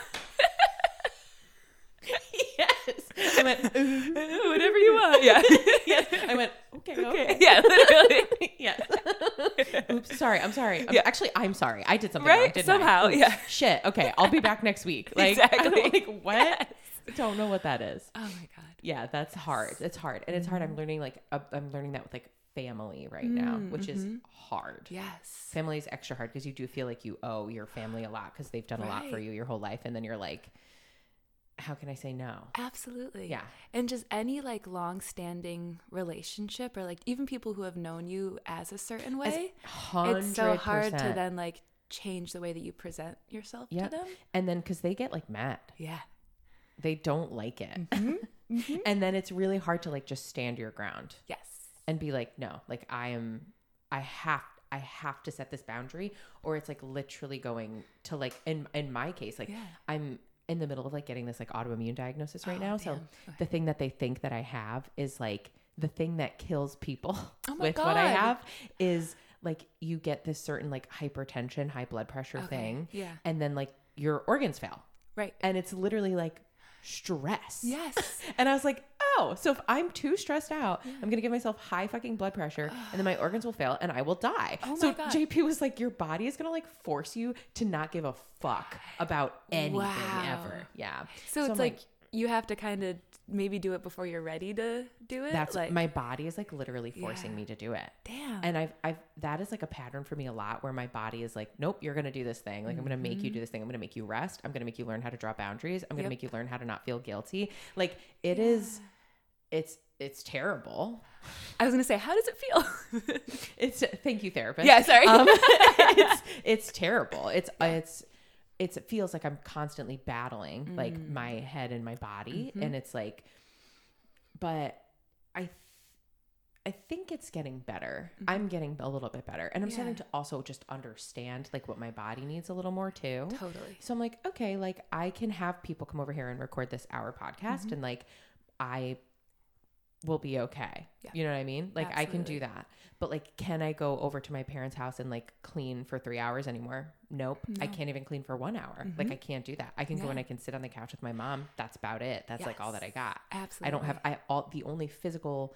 yes. I went, whatever you want. Yeah. yes. I went, okay, okay. Okay. Yeah. Literally. Yes. Oops. Sorry. I'm sorry. I'm, Yeah. Actually, I'm sorry. I did something wrong, Right. didn't Somehow. I? Oops. Yeah. Shit. Okay. I'll be back next week. Like, Exactly. I'm like what? Don't know what that is. Oh my god. Yeah, that's hard. It's hard, and it's hard. I'm learning like uh, I'm learning that with like family right now, which is hard. Yes. Family is extra hard because you do feel like you owe your family a lot because they've done a lot for Right. you your whole life, and then you're like, how can I say no? Absolutely. Yeah. And just any like long-standing relationship, or like even people who have known you as a certain way, it's so hard to then like change the way that you present yourself Yep. to them. And then because they get like mad, Yeah. they don't like it, Mm-hmm. and then it's really hard to like just stand your ground Yes. and be like, no, like I am, I have. I have to set this boundary, or it's like literally going to like in in my case, like Yeah. I'm in the middle of like getting this like autoimmune diagnosis right Oh, now. So damn. Okay. the thing that they think that I have is like the thing that kills people Oh my with what I God. have is like you get this certain like hypertension, high blood pressure Okay. thing. Yeah. And then like your organs fail. Right. And it's literally like stress. Yes. And I was like, oh, so if I'm too stressed out, I'm going to give myself high fucking blood pressure and then my organs will fail and I will die. Oh my so God. J P was like, your body is going to like force you to not give a fuck about anything Wow. ever. Yeah. So, it's I'm like, you have to kind of maybe do it before you're ready to do it. that's like, my body is like literally forcing Yeah. me to do it. damn. And I've, I've, that is like a pattern for me a lot where my body is like, nope, you're going to do this thing. Like, I'm going to make you do this thing. I'm going to make you rest. I'm going to make you learn how to draw boundaries. I'm going to Yep. make you learn how to not feel guilty. Like it is, it's, it's terrible. I was gonna say, how does it feel? It's thank you, therapist. Yeah, sorry. Um, it's, it's terrible. It's, it's, it's, it feels like I'm constantly battling like my head and my body. Mm-hmm. And it's like, but I, th- I think it's getting better. I'm getting a little bit better. And I'm starting Yeah. to also just understand like what my body needs a little more too. Totally. So I'm like, okay, like I can have people come over here and record this hour podcast. Mm-hmm. And like, I, will be okay. Yeah. You know what I mean? Like Absolutely. I can do that. But like, can I go over to my parents' house and like clean for three hours anymore? Nope. No. I can't even clean for one hour. Mm-hmm. Like I can't do that. I can yeah. go and I can sit on the couch with my mom. That's about it. That's yes. like all that I got. Absolutely. I don't have, I all, the only physical,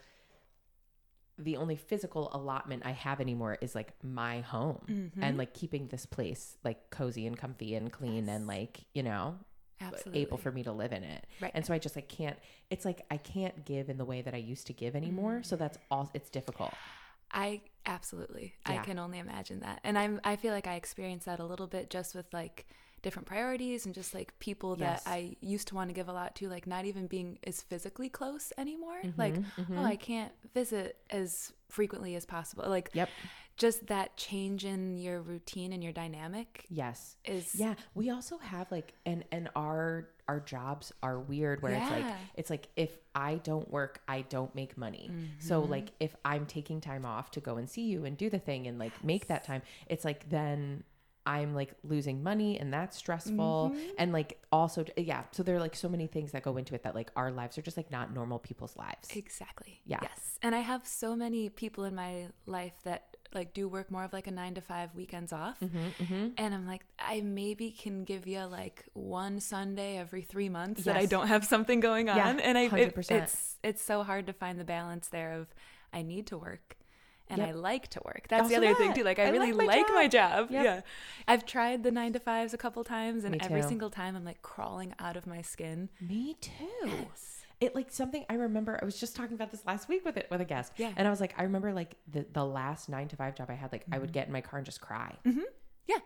the only physical allotment I have anymore is like my home mm-hmm. and like keeping this place like cozy and comfy and clean yes. and like, you know, Absolutely. able for me to live in it. Right. And so I just like can't, it's like I can't give in the way that I used to give anymore. Mm-hmm. So that's all, it's difficult. I absolutely, yeah. I can only imagine that. And I'm, I feel like I experienced that a little bit just with like different priorities and just like people yes. that I used to want to give a lot to, like not even being as physically close anymore. Mm-hmm, like, mm-hmm. oh, I can't visit as frequently as possible. Like, yep. just that change in your routine and your dynamic. Yes. Is yeah. We also have like, and, and our, our jobs are weird where yeah. it's like, it's like, if I don't work, I don't make money. Mm-hmm. So like, if I'm taking time off to go and see you and do the thing and like yes. make that time, it's like, then I'm like losing money and that's stressful. Mm-hmm. And like also, yeah. So there are like so many things that go into it that like our lives are just like not normal people's lives. Exactly. Yeah. Yes. And I have so many people in my life that like do work more of like a nine to five weekends off. Mm-hmm, mm-hmm. And I'm like, I maybe can give you like one Sunday every three months yes. that I don't have something going on. Yeah, and I, it, it's, it's so hard to find the balance there of I need to work. And yep. I like to work. That's also the other that. thing too. Like I, I really like, my, like job. my job. Yep. Yeah. I've tried the nine to fives a couple times and every single time I'm like crawling out of my skin. Me too. Yes. It like something I remember, I was just talking about this last week with it with a guest. Yeah. And I was like, I remember like the, the last nine to five job I had, like mm-hmm. I would get in my car and just cry. Mm-hmm. Yeah.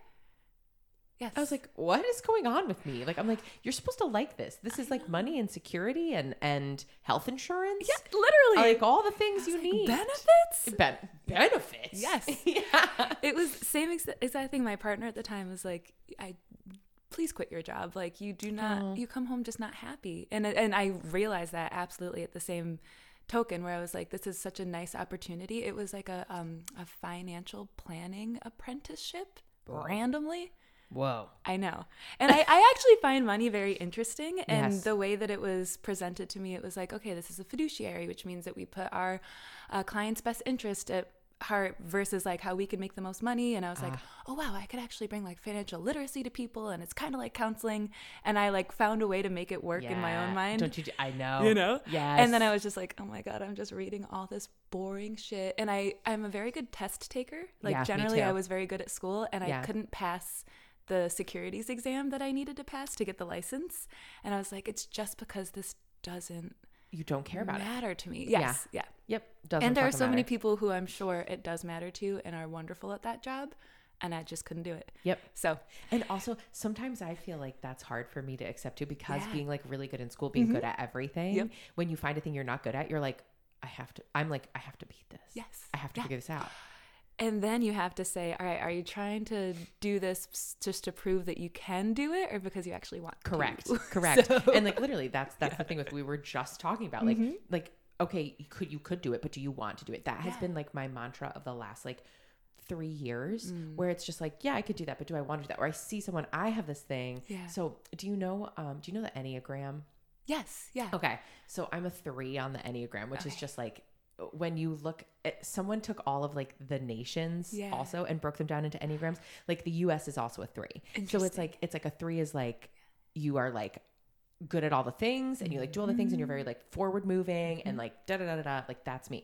Yes. I was like, what is going on with me? Like, I'm like, you're supposed to like this. This is like money and security and, and health insurance. Yeah, literally. Like all the things you like, need. Benefits? Be- benefits. Yes. yeah. It was same exact, exact thing. My partner at the time was like, I, please quit your job. Like you do not, oh. you come home just not happy. And, and I realized that absolutely at the same token where I was like, this is such a nice opportunity. It was like a, um, a financial planning apprenticeship Whoa. randomly. Whoa. I know. And I, I actually find money very interesting. And yes. the way that it was presented to me, it was like, okay, this is a fiduciary, which means that we put our uh, client's best interest at heart versus like how we can make the most money. And I was uh. like, oh, wow, I could actually bring like financial literacy to people. And it's kind of like counseling. And I like found a way to make it work yeah. in my own mind. Don't you? I know. You know? Yes. And then I was just like, oh my God, I'm just reading all this boring shit. And I, I'm a very good test taker. Like yeah, generally I was very good at school and yeah. I couldn't pass the securities exam that I needed to pass to get the license. And I was like, it's just because this doesn't you don't care about matter it. to me. Yes. Yeah. yeah. Yep. Doesn't and there are so matter. many people who I'm sure it does matter to and are wonderful at that job. And I just couldn't do it. Yep. So, and also sometimes I feel like that's hard for me to accept too, because yeah. being like really good in school, being mm-hmm. good at everything, yep. when you find a thing you're not good at, you're like, I have to, I'm like, I have to beat this. Yes. I have to yeah. figure this out. And then you have to say, all right, are you trying to do this just to prove that you can do it or because you actually want Correct. to? Correct. So, and like literally that's, that's yeah. the thing with, we were just talking about like, mm-hmm. like, okay, you could, you could do it, but do you want to do it? That has yeah. been like my mantra of the last like three years mm. where it's just like, yeah, I could do that, but do I want to do that? Or I see someone, I have this thing. Yeah. So do you know, um, do you know the Enneagram? Yes. Yeah. Okay. So I'm a three on the Enneagram, which okay. is just like, when you look at, someone took all of like the nations yeah. also and broke them down into Enneagrams. Like the U S is also a three. So it's like, it's like a three is like, you are like good at all the things and you like do all the things and you're very like forward moving mm-hmm. and like da da da da da. Like that's me.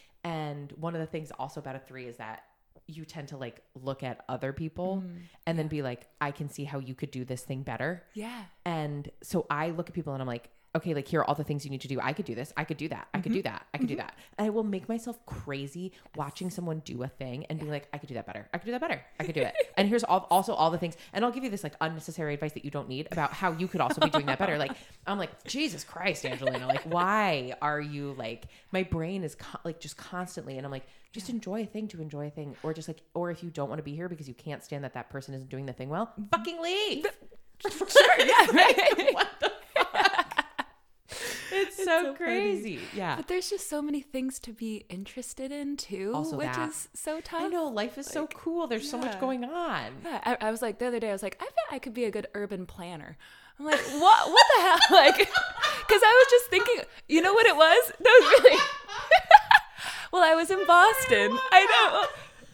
And one of the things also about a three is that you tend to like look at other people mm, and yeah. then be like, I can see how you could do this thing better. Yeah. And so I look at people and I'm like, okay, like here are all the things you need to do. I could do this. I could do that. I could mm-hmm. do that. I could mm-hmm. do that. And I will make myself crazy yes. watching someone do a thing and yeah. be like, I could do that better. I could do that better. I could do it. And here's all, also all the things. And I'll give you this like unnecessary advice that you don't need about how you could also be doing that better. Like, I'm like, Jesus Christ, Angelina, like, why are you like, my brain is co- like just constantly. And I'm like, just yeah. enjoy a thing to enjoy a thing. Or just like, or if you don't want to be here because you can't stand that that person isn't doing the thing well, fucking leave. Sure. Yeah. Right. What the fuck? It's, it's so, so crazy. Funny. Yeah. But there's just so many things to be interested in too, also which that. is so tough. I know. Life is like, so cool. There's yeah. so much going on. Yeah. I, I was like, the other day, I was like, I bet I could be a good urban planner. I'm like, what, what the hell? Like, Because I was just thinking, you know what it was? No, really. Well, I was in Boston. I know.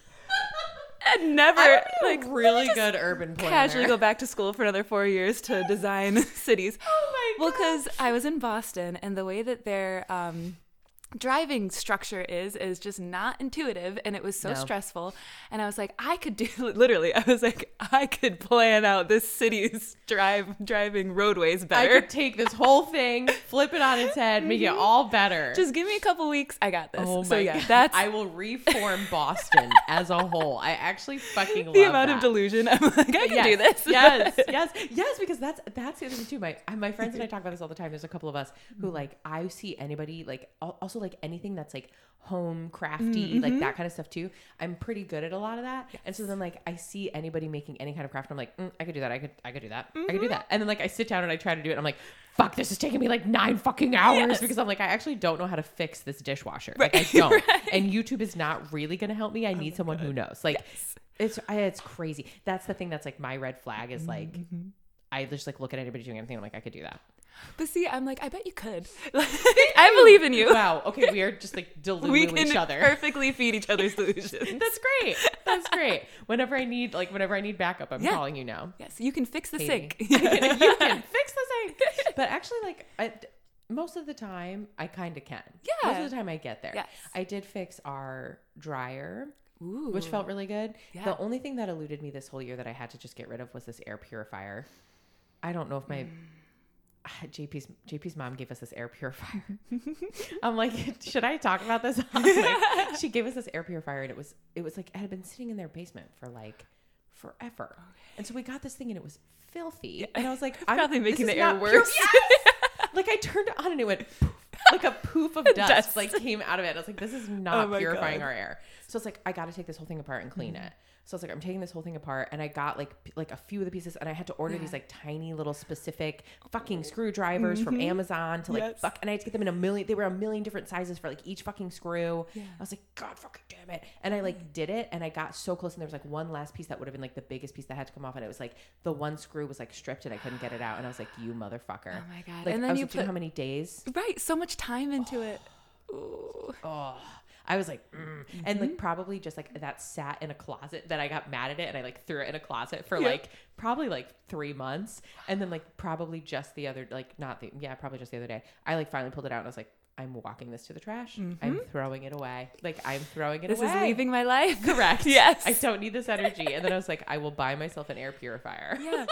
And never like really good urban planner. Casually go back to school for another four years to design cities. Oh my Well, because I was in Boston, and the way that their um, driving structure is is just not intuitive, and it was so No. stressful. And I was like, I could do literally. I was like, I could plan out this city's drive driving roadways I better. could take this whole thing, flip it on its head, make it all better. Just give me a couple weeks. I got this. Oh so my yeah, God. that's I will reform Boston as a whole. I actually fucking love the amount that. of delusion. I'm like, I can yes, do this. yes, yes, yes. Because that's that's the other thing too. My my friends and I talk about this all the time. There's a couple of us who like I see anybody like al- also like anything that's like home crafty, Mm-hmm. like that kind of stuff too. I'm pretty good at a lot of that. Yes. And so then like I see anybody making any kind of craft, and I'm like, mm, I could do that. I could I could do that. Mm-hmm. I could do that. And then like I sit down and I try to do it. And I'm like, fuck, this is taking me like nine fucking hours Yes. because I'm like, I actually don't know how to fix this dishwasher. Right. Like I don't. Right. And YouTube is not really going to help me. I need Oh someone God. who knows. Like Yes. it's I, it's crazy. That's the thing that's like my red flag is like Mm-hmm. I just like look at anybody doing anything. I'm like, I could do that. But see, I'm like, I bet you could. I believe in you. Wow. Okay, we are just like deluding We can each other. perfectly feed each other's delusions. That's great. That's great. Whenever I need like whenever I need backup, I'm Yeah. calling you now. Yes, you can fix the Katie. sink. you can fix the sink. But actually, like I, most of the time, I kind of can. Yeah. Most of the time, I get there. Yes. I did fix our dryer. Ooh. Which felt really good. Yeah. The only thing that eluded me this whole year that I had to just get rid of was this air purifier. I don't know if my J P's J P's mom gave us this air purifier. I'm like, should I talk about this? Like, she gave us this air purifier, and it was it was like it had been sitting in their basement for like forever. Okay. And so we got this thing, and it was filthy. And I was like, I'm probably making this the is air not worse. pure- Yes! Like I turned it on, and it went poof, like a poof of dust, Dust. like came out of it. I was like, this is Oh not my purifying God. our air. So it's like I got to take this whole thing apart and clean Mm-hmm. it. So I was like, I'm taking this whole thing apart, and I got like p- like a few of the pieces, and I had to order Yeah. these like tiny little specific fucking screwdrivers from Mhm. Amazon to like Yes. fuck, and I had to get them in a million. They were a million different sizes for like each fucking screw. Yeah. I was like, God fucking damn it! And I like did it, and I got so close, and there was like one last piece that would have been like the biggest piece that had to come off, and it was like the one screw was like stripped, and I couldn't get it out, and I was like, you motherfucker! Oh my God. Like, And I then was you like, do you know put how many days? right so much time into it. Ooh. Oh, I was like, mm. and like probably just like that sat in a closet that I got mad at it and I like threw it in a closet for Yep. like probably like three months. And then like probably just the other, like not the, yeah, probably just the other day, I like finally pulled it out and I was like, I'm walking this to the trash. I'm throwing it away. Like I'm throwing it This away. is leaving my life. Correct. Yes. I don't need this energy. And then I was like, I will buy myself an air purifier. Yeah.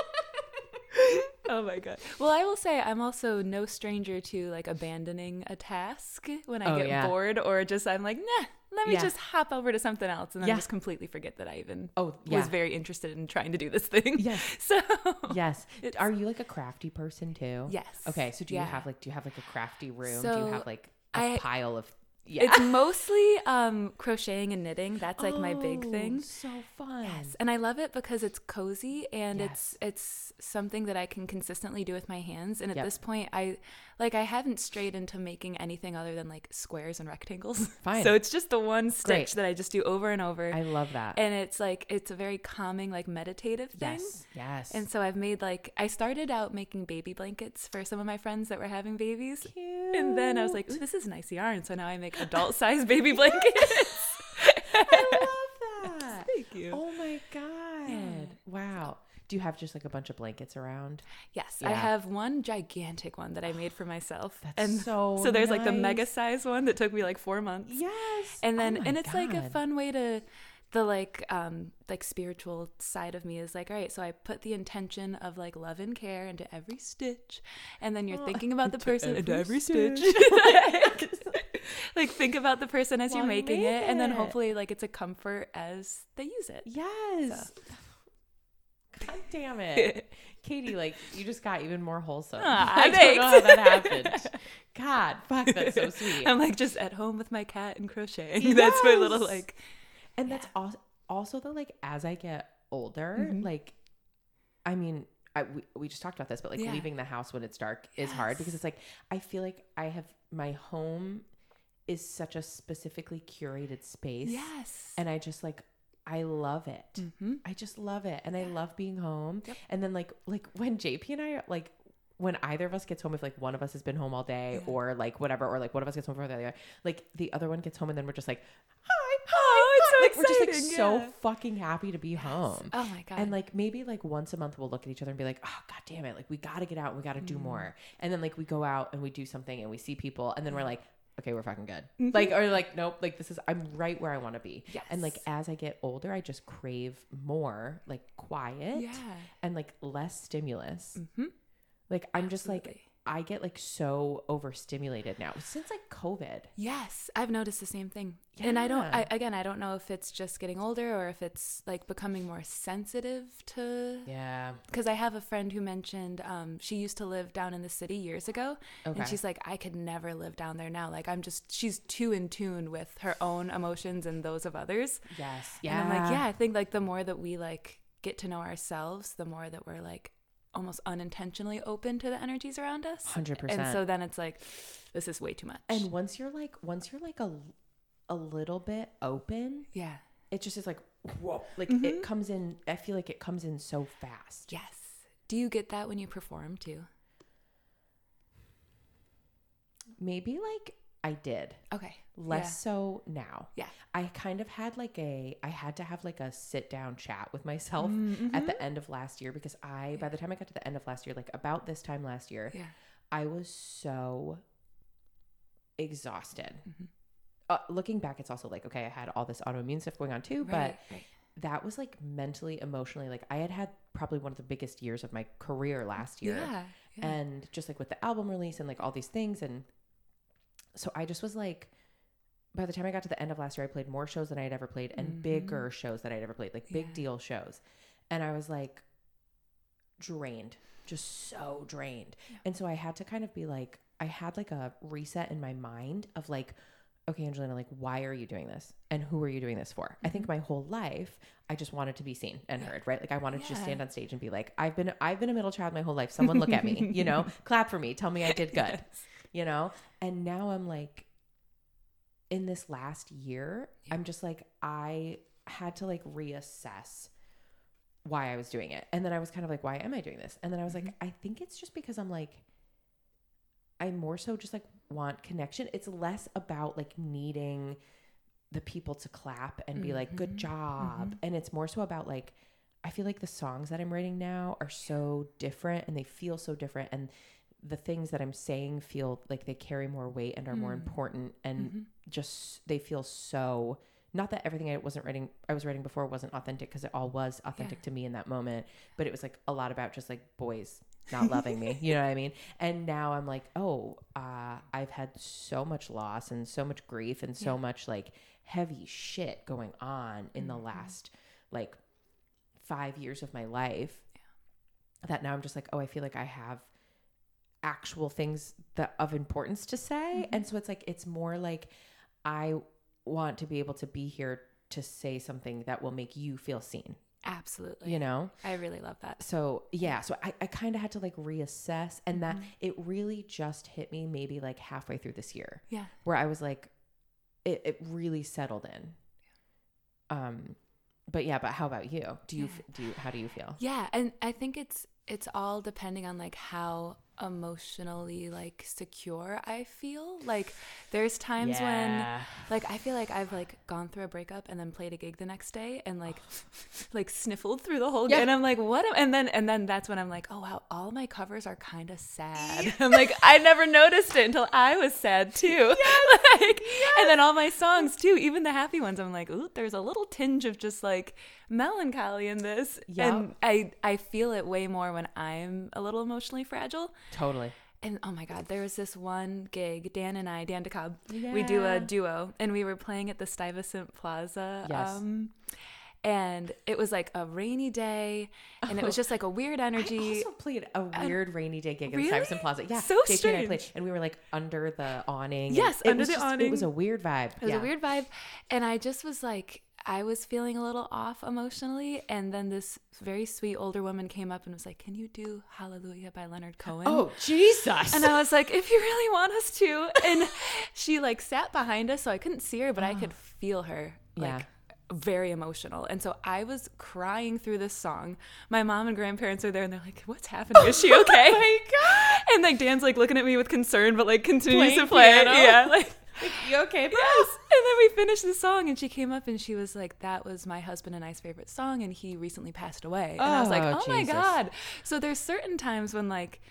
Oh my God. Well, I will say I'm also no stranger to like abandoning a task when I Oh, get yeah. bored, or just I'm like, nah, let me Yeah. just hop over to something else, and then Yeah. just completely forget that I even Oh, yeah. was very interested in trying to do this thing. Yes. So Yes. It's- Are you like a crafty person too? Yes. Okay. So do you Yeah. have like, do you have like a crafty room? do So you have like a I- pile of, yeah. it's mostly um, crocheting and knitting. That's like my big Oh, thing. So fun. Yes, and I love it because it's cozy and Yes. it's it's something that I can consistently do with my hands. And at Yep. this point, I like I haven't strayed into making anything other than like squares and rectangles. Fine. So it's just the one stitch Great. that I just do over and over. I love that. And it's like it's a very calming, like meditative thing. Yes. Yes. And so I've made like I started out making baby blankets for some of my friends that were having babies. Cute. And then I was like, ooh, this is nice yarn. So now I make adult sized baby blankets. I love that. Thank you. Oh my God. Yeah. Wow. Do you have just like a bunch of blankets around? Yes, I Yeah. have one gigantic one that I made for myself. That's and so so there's like the nice. mega size one that took me like four months. Yes. And then Oh my and it's like a God. fun way to the like um like spiritual side of me is like, all right, so I put the intention of like love and care into every stitch, and then you're Oh, thinking about the into person into every every stitch. Like think about the person as While you're you making make it, and then it. hopefully like it's a comfort as they use it. Yes. God damn it. Katie, like you just got even more wholesome. Aw, I don't thanks. know how that happened. God, fuck, that's so sweet. I'm like just at home with my cat and crocheting. That's my little Yes. like And that's also also the like as I get older, Mhm. like I mean, I we, we just talked about this, but like Yeah. leaving the house when it's dark is hard because it's like I feel like I have my home is such a specifically curated space. yes. And I just like I love it. Mm-hmm. I just love it. And I love being home. Yep. And then like like when J P and I like when either of us gets home, if like one of us has been home all day Yeah. or like whatever, or like one of us gets home before the other, like the other one gets home and then we're just like, hi, hi, Oh, it's hi. so Like, we're just like exciting, so yeah. fucking happy to be Yes. home. Oh my God. And like maybe like once a month we'll look at each other and be like, oh God damn it, like we got to get out and we got to do Mm. more. And then like we go out and we do something and we see people and then we're like, okay, we're fucking good. Mhm. Like, or like, nope, like this is, I'm right where I want to be. Yes. And like as I get older, I just crave more like quiet yeah. and like less stimulus. Mm-hmm. Like I'm just like, Absolutely. I get like so overstimulated now since like COVID. Yes, I've noticed the same thing. And I don't, Yeah. I, again, I don't know if it's just getting older or if it's like becoming more sensitive to, Yeah. because I have a friend who mentioned um, she used to live down in the city years ago. Okay. And she's like, I could never live down there now. Like, I'm just, she's too in tune with her own emotions and those of others. Yes. And I'm like, yeah, I think like the more that we like get to know ourselves, the more that we're like almost unintentionally open to the energies around us. one hundred percent. And so then it's like, this is way too much. And once you're like, once you're like a, a little bit open, yeah. it just is like, whoa, like Mhm. it comes in. I feel like it comes in so fast. Yes. Do you get that when you perform too? Maybe like I did Okay. less so now. Yeah. I kind of had like a, I had to have like a sit down chat with myself Mm-hmm. at the end of last year because I, by the time I got to the end of last year, like about this time last year, Yeah. I was so exhausted. Mhm. Uh, looking back, it's also like, okay, I had all this autoimmune stuff going on too, Right, but right. that was like mentally, emotionally, like I had had probably one of the biggest years of my career last year. Yeah. yeah. And just like with the album release and like all these things. And so I just was like, by the time I got to the end of last year, I played more shows than I had ever played and Mhm. bigger shows that I'd ever played, like big Yeah. deal shows. And I was like drained, just so drained. Yeah. And so I had to kind of be like, I had like a reset in my mind of like, okay, Angelina, like, why are you doing this? And who are you doing this for? Mm-hmm. I think my whole life, I just wanted to be seen and heard, right? Like I wanted to just Yeah. stand on stage and be like, I've been, I've been a middle child my whole life. Someone look at me, you know, clap for me. Tell me I did good, Yes. you know? And now I'm like, in this last year, Yeah. I'm just like, I had to like reassess why I was doing it. And then I was kind of like, why am I doing this? And then I was Mhm. like, I think it's just because I'm like, I more so just like want connection. It's less about like needing the people to clap and be like, good Mhm. job. Mhm. And it's more so about like, I feel like the songs that I'm writing now are so different and they feel so different. And the things that I'm saying feel like they carry more weight and are more Mm. important. And Mhm. just, they feel so, not that everything I wasn't writing, I was writing before wasn't authentic, because it all was authentic Yeah. to me in that moment. But it was like a lot about just like boys not loving me, you know what I mean? And now I'm like, oh, uh, I've had so much loss and so much grief and so Yeah. much like heavy shit going on in the Mhm. last like five years of my life that now I'm just like, oh, I feel like I have actual things that of importance to say. Mhm. And so it's like, it's more like I want to be able to be here to say something that will make you feel seen, Absolutely. you know? I really love that. So yeah, so I, I kind of had to like reassess, and that Mhm. it really just hit me maybe like halfway through this year Yeah. where I was like, it, it really settled in. Um, but yeah, but how about you? Do you, Yeah. f do you, how do you feel? Yeah, and I think it's it's all depending on like how emotionally like secure I feel. Like there's times when like I feel like I've like gone through a breakup and then played a gig the next day and like like sniffled through the whole Yeah. gig, and I'm like, what am, and then and then that's when I'm like, oh wow, all my covers are kind of sad. I'm like, I never noticed it until I was sad too. Like, and then all my songs too, even the happy ones, I'm like, ooh, there's a little tinge of just like melancholy in this. Yep. And I I feel it way more when I'm a little emotionally fragile. Totally. And oh my God, there was this one gig, Dan and I, Dan DeKalb, we do Yeah. a duo, and we were playing at the Stuyvesant Plaza. Yes. Um, and it was like a rainy day, and it was just like a weird energy. I also played a weird rainy day gig in really? Stuyvesant Plaza. Yeah, So J P and I played, strange. and we were like under the awning. and Yes, it under was the just- It awning. was a weird vibe. It was yeah. a weird vibe. And I just was like, I was feeling a little off emotionally. And then this very sweet older woman came up and was like, can you do Hallelujah by Leonard Cohen? Oh Jesus! And I was like, if you really want us to. And she like sat behind us, so I couldn't see her, but I could feel her. Like, Yeah. very emotional. And so I was crying through this song. My mom and grandparents are there and they're like, what's happening? Is she okay? Oh my God. And like Dan's like looking at me with concern, but like continues Playing to play. piano? Yeah. Like, Like, you okay, bro? yes. And then we finished the song and she came up and she was like, that was my husband and I's favorite song and he recently passed away. And I was like, Oh, oh my Jesus. God. So there's certain times when like,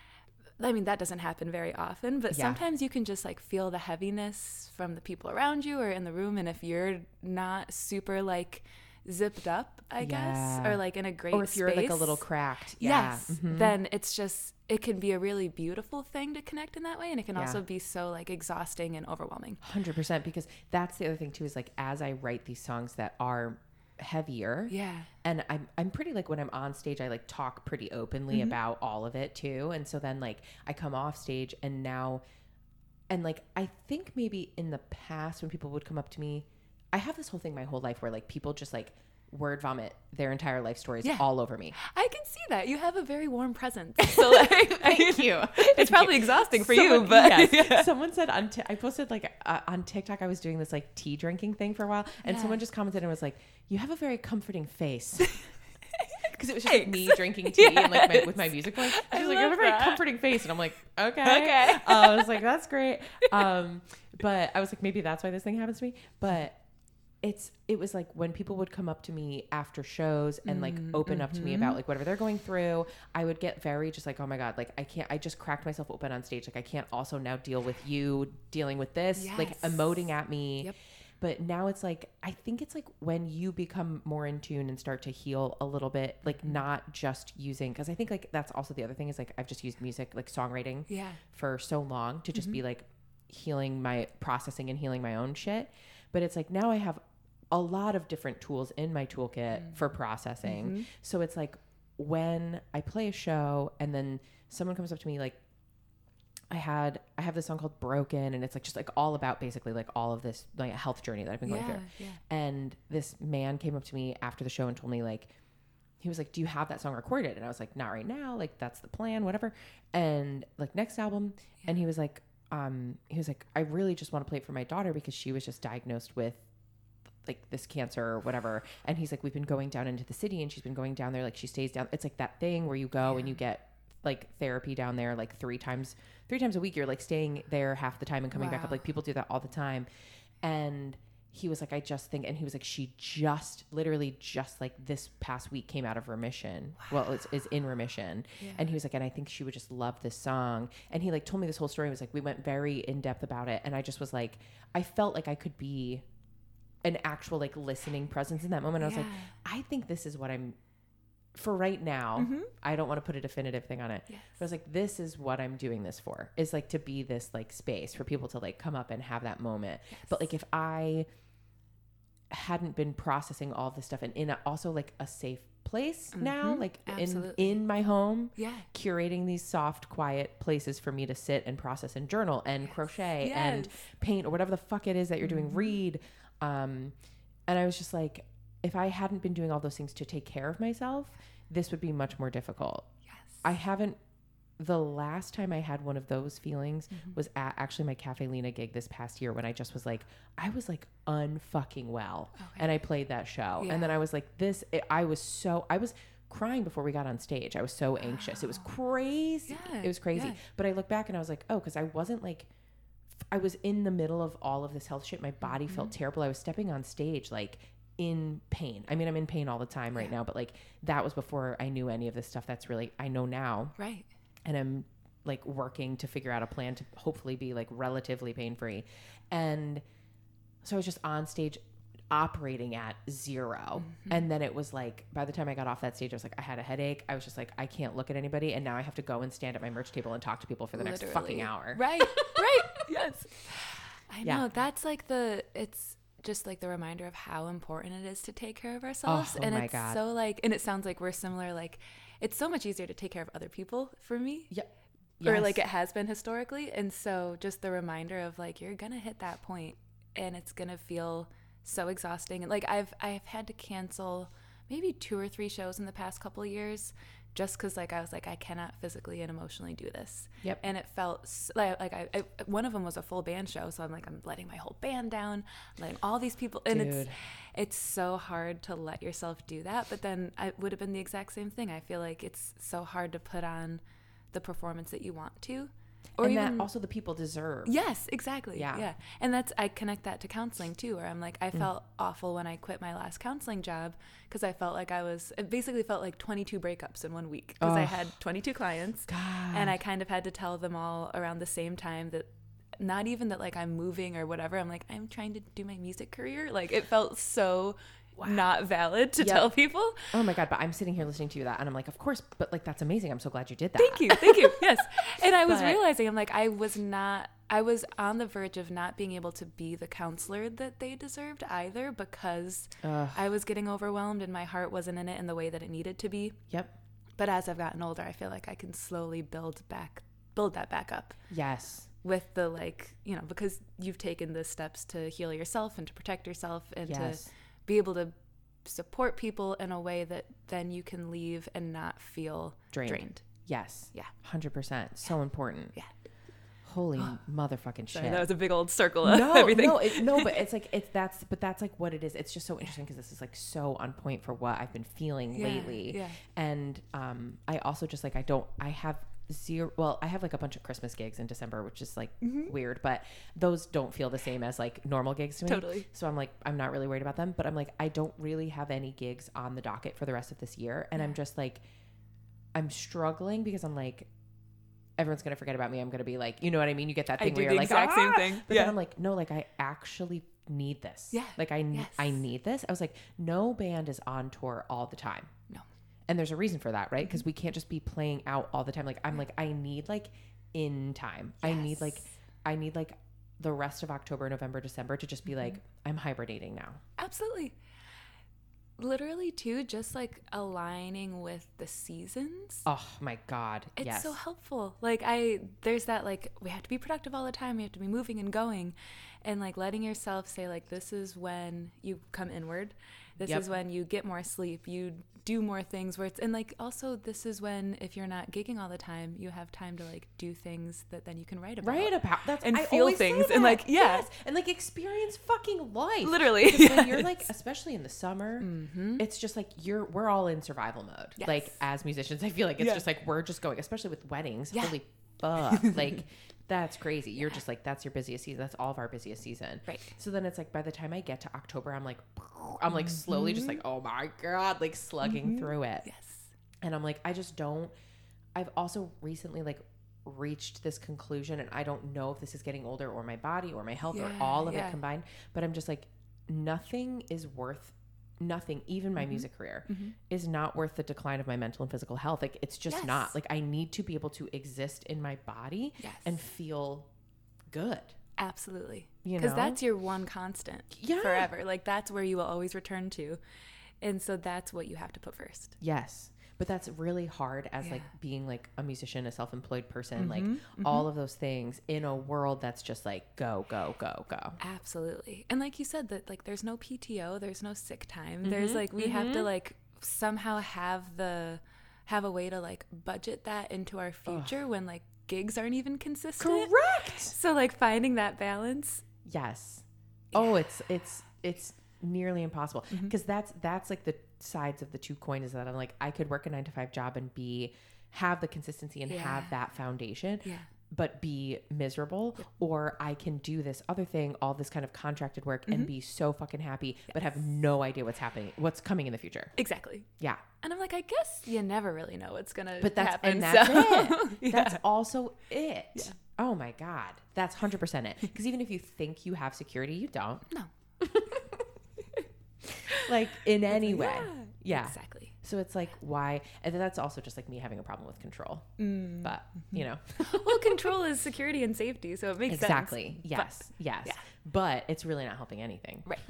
I mean, that doesn't happen very often, but Yeah. sometimes you can just like feel the heaviness from the people around you or in the room. And if you're not super like zipped up, I guess, Yeah. or like in a great Or if you're like a space, little cracked. Yeah. yes, Mhm. then it's just, it can be a really beautiful thing to connect in that way. And it can Yeah. also be so like exhausting and overwhelming. one hundred percent, because that's the other thing too, is like as I write these songs that are heavier, Yeah. and I'm I'm pretty like when I'm on stage I like talk pretty openly Mm-hmm. about all of it too, and so then like I come off stage and now, and like I think maybe in the past when people would come up to me, I have this whole thing my whole life where like people just like word vomit their entire life stories Yeah. all over me. I can see that. You have a very warm presence. So like, Thank you. it's probably exhausting for you, Someone- but yes. yeah. Someone said on t- I posted like uh, on TikTok I was doing this like tea drinking thing for a while, and Yeah. someone just commented and was like, "You have a very comforting face." Because it was just like, me Thanks. drinking tea and like my, Yes. with my music playing. I She was like, "You have a love very that. comforting face," and I'm like, "Okay, Okay. Uh, I was like, "That's great." Um, but I was like, maybe that's why this thing happens to me. But it's it was like when people would come up to me after shows and like Mm, open up to me mm-hmm. about like whatever they're going through, I would get very just like, oh my God, like I can't, I just cracked myself open on stage. Like I can't also now deal with you dealing with this, like Yes. emoting at me. Yep. But now it's like, I think it's like when you become more in tune and start to heal a little bit, like Mm-hmm. not just using, because I think like that's also the other thing is like I've just used music, like songwriting Yeah. for so long to just Mm-hmm. be like healing my processing and healing my own shit. But it's like now I have a lot of different tools in my toolkit Mm. for processing. Mm-hmm. So it's like when I play a show and then someone comes up to me like, I had I have this song called Broken, and it's like just like all about basically like all of this like health journey that I've been going Yeah. through. Yeah. And this man came up to me after the show and told me like, he was like, "Do you have that song recorded?" And I was like, "Not right now. Like that's the plan, whatever." And like next album, and he was like, um, he was like, "I really just want to play it for my daughter because she was just diagnosed with like this cancer or whatever." And he's like, "We've been going down into the city and she's been going down there. Like she stays down. It's like that thing where you go and you get like therapy down there, like three times, three times a week. You're like staying there half the time and coming back up. Wow. Like people do that all the time." And he was like, "I just think," and he was like, "She just literally just like this past week came out of remission. Well, it's is in remission." Yeah. And he was like, "And I think she would just love this song." And he like told me this whole story. He was like, we went very in depth about it. And I just was like, I felt like I could be an actual like listening presence in that moment. I was like, Yeah. I think this is what I'm for right now. Mhm. I don't want to put a definitive thing on it. Yes. But I was like, this is what I'm doing this for, is like to be this like space for people to like come up and have that moment. Yes. But like if I hadn't been processing all this stuff and in a, also like a safe place now, Mhm. like in Absolutely. in my home, Yeah. curating these soft, quiet places for me to sit and process and journal and crochet and Yes. paint or whatever the fuck it is that you're doing, Mhm. read. Um, and I was just like, if I hadn't been doing all those things to take care of myself, this would be much more difficult. Yes. I haven't, the last time I had one of those feelings Mhm. was at actually my Cafe Lena gig this past year when I just was like, I was like unfucking well. Okay. And I played that show. Yeah. And then I was like, this, it, I was so, I was crying before we got on stage. I was so anxious. It was crazy. Yeah, It was crazy. yeah. But I look back and I was like, oh, because I wasn't like, I was in the middle of all of this health shit. My body felt Mm-hmm. terrible. I was stepping on stage like in pain. I mean, I'm in pain all the time right Yeah. now, but like that was before I knew any of this stuff that's really, I know now. Right. And I'm like working to figure out a plan to hopefully be like relatively pain-free. And so I was just on stage operating at zero. Mm-hmm. And then it was like, by the time I got off that stage, I was like, I had a headache. I was just like, I can't look at anybody. And now I have to go and stand at my merch table and talk to people for the next fucking Literally. hour. Right. Right. Yes. I Yeah. know. That's like the, it's just like the reminder of how important it is to take care of ourselves. Oh, and my it's God. so like, and it sounds like we're similar. Like, it's so much easier to take care of other people for me. Yeah. Or Yes. like it has been historically. And so just the reminder of like, you're going to hit that point and it's going to feel so exhausting. And like I've, I've had to cancel maybe two or three shows in the past couple of years just because like I was like, I cannot physically and emotionally do this. Yep. And it felt so, like, like I, I one of them was a full band show, so I'm like, I'm letting my whole band down, letting all these people, and Dude. it's it's so hard to let yourself do that. But then I would have been the exact same thing. I feel like it's so hard to put on the performance that you want to. Or and even, that also the people deserve. Yes, exactly. Yeah. Yeah. And that's, I connect that to counseling too, where I'm like, I felt mm. awful when I quit my last counseling job because I felt like I was, it basically felt like twenty-two breakups in one week because oh. I had twenty-two clients. God. And I kind of had to tell them all around the same time that not even that like I'm moving or whatever. I'm like, I'm trying to do my music career. Like it felt so Wow. not valid to yep. tell people. Oh my God. But I'm sitting here listening to you that and I'm like, of course, but like, that's amazing. I'm so glad you did that. Thank you. Thank you. Yes. And I was but, realizing I'm like, I was not, I was on the verge of not being able to be the counselor that they deserved either because uh, I was getting overwhelmed and my heart wasn't in it in the way that it needed to be. Yep. But as I've gotten older, I feel like I can slowly build back, build that back up. Yes. With the like, you know, because you've taken the steps to heal yourself and to protect yourself and yes. to be able to support people in a way that then you can leave and not feel drained. drained. Yes. Yeah. one hundred percent. So yeah. important. Yeah. Holy motherfucking shit. Sorry, that was a big old circle of no, everything. No, it, no, but it's like, it's that's, but that's like what it is. It's just so interesting because this is like so on point for what I've been feeling yeah, lately. Yeah. And um, I also just like, I don't, I have zero, well, I have like a bunch of Christmas gigs in December, which is like mm-hmm. weird, but those don't feel the same as like normal gigs to me. Totally. So I'm like, I'm not really worried about them, but I'm like, I don't really have any gigs on the docket for the rest of this year. And yeah. I'm just like, I'm struggling because I'm like, everyone's going to forget about me. I'm going to be like, you know what I mean? You get that thing I where do you're the like, exact ah! same thing. But yeah. then I'm like, no, like I actually need this. Yeah. Like I, yes. I need this. I was like, no band is on tour all the time. No. And there's a reason for that, right? Because mm-hmm. we can't just be playing out all the time. Like I'm like, I need like in time. Yes. I need like, I need like the rest of October, November, December to just be mm-hmm. like, I'm hibernating now. Absolutely. Literally too, just like aligning with the seasons. Oh my God. It's yes. so helpful. Like I, there's that like, we have to be productive all the time. We have to be moving and going and like letting yourself say like, this is when you come inward. This yep. is when you get more sleep. You do more things where it's, and like also this is when, if you're not gigging all the time, you have time to like do things that then you can write about. Write about. That's, and I feel things and like, yeah. Yes. And like experience fucking life. Literally. Yes. When you're like, especially in the summer, mm-hmm. it's just like you're, we're all in survival mode. Yes. Like as musicians, I feel like it's yeah. just like, we're just going, especially with weddings. Yeah. Holy fuck. Like that's crazy. You're just like, that's your busiest season. That's all of our busiest season. Right. So then it's like, by the time I get to October, I'm like, I'm like slowly mm-hmm. just like, oh my God, like slugging mm-hmm. through it. Yes. And I'm like, I just don't, I've also recently like reached this conclusion and I don't know if this is getting older or my body or my health yeah, or all of yeah. it combined, but I'm just like, nothing is worth nothing, even my mm-hmm. music career mm-hmm. is not worth the decline of my mental and physical health. Like it's just yes. not. Like I need to be able to exist in my body yes. and feel good. Absolutely. You know? Because that's your one constant yeah. forever. Like that's where you will always return to. And so that's what you have to put first. Yes. But that's really hard as yeah. like being like a musician, a self-employed person, mm-hmm, like mm-hmm. all of those things in a world that's just like go, go, go, go. Absolutely. And like you said, that like there's no P T O, there's no sick time. Mm-hmm, there's like we mm-hmm. have to like somehow have the have a way to like budget that into our future Ugh. when like gigs aren't even consistent. Correct. So like finding that balance. Yes. Yeah. Oh, it's it's it's nearly impossible because mm-hmm. that's that's like the sides of the two coins is that I'm like I could work a nine to five job and be have the consistency and yeah. have that foundation yeah. but be miserable yeah. or I can do this other thing, all this kind of contracted work mm-hmm. and be so fucking happy yes. but have no idea what's happening, what's coming in the future. Exactly. Yeah. And I'm like, I guess you never really know what's gonna but that's happen, and that's so. it yeah. that's also it yeah. Oh my God, that's one hundred percent it, because even if you think you have security, you don't. No. Like in any way. Yeah, yeah, exactly. So it's like, why? And that's also just like me having a problem with control. Mm. But you know, well, control is security and safety, so it makes exactly. sense. Exactly. Yes. But, yes. Yeah. But it's really not helping anything. Right.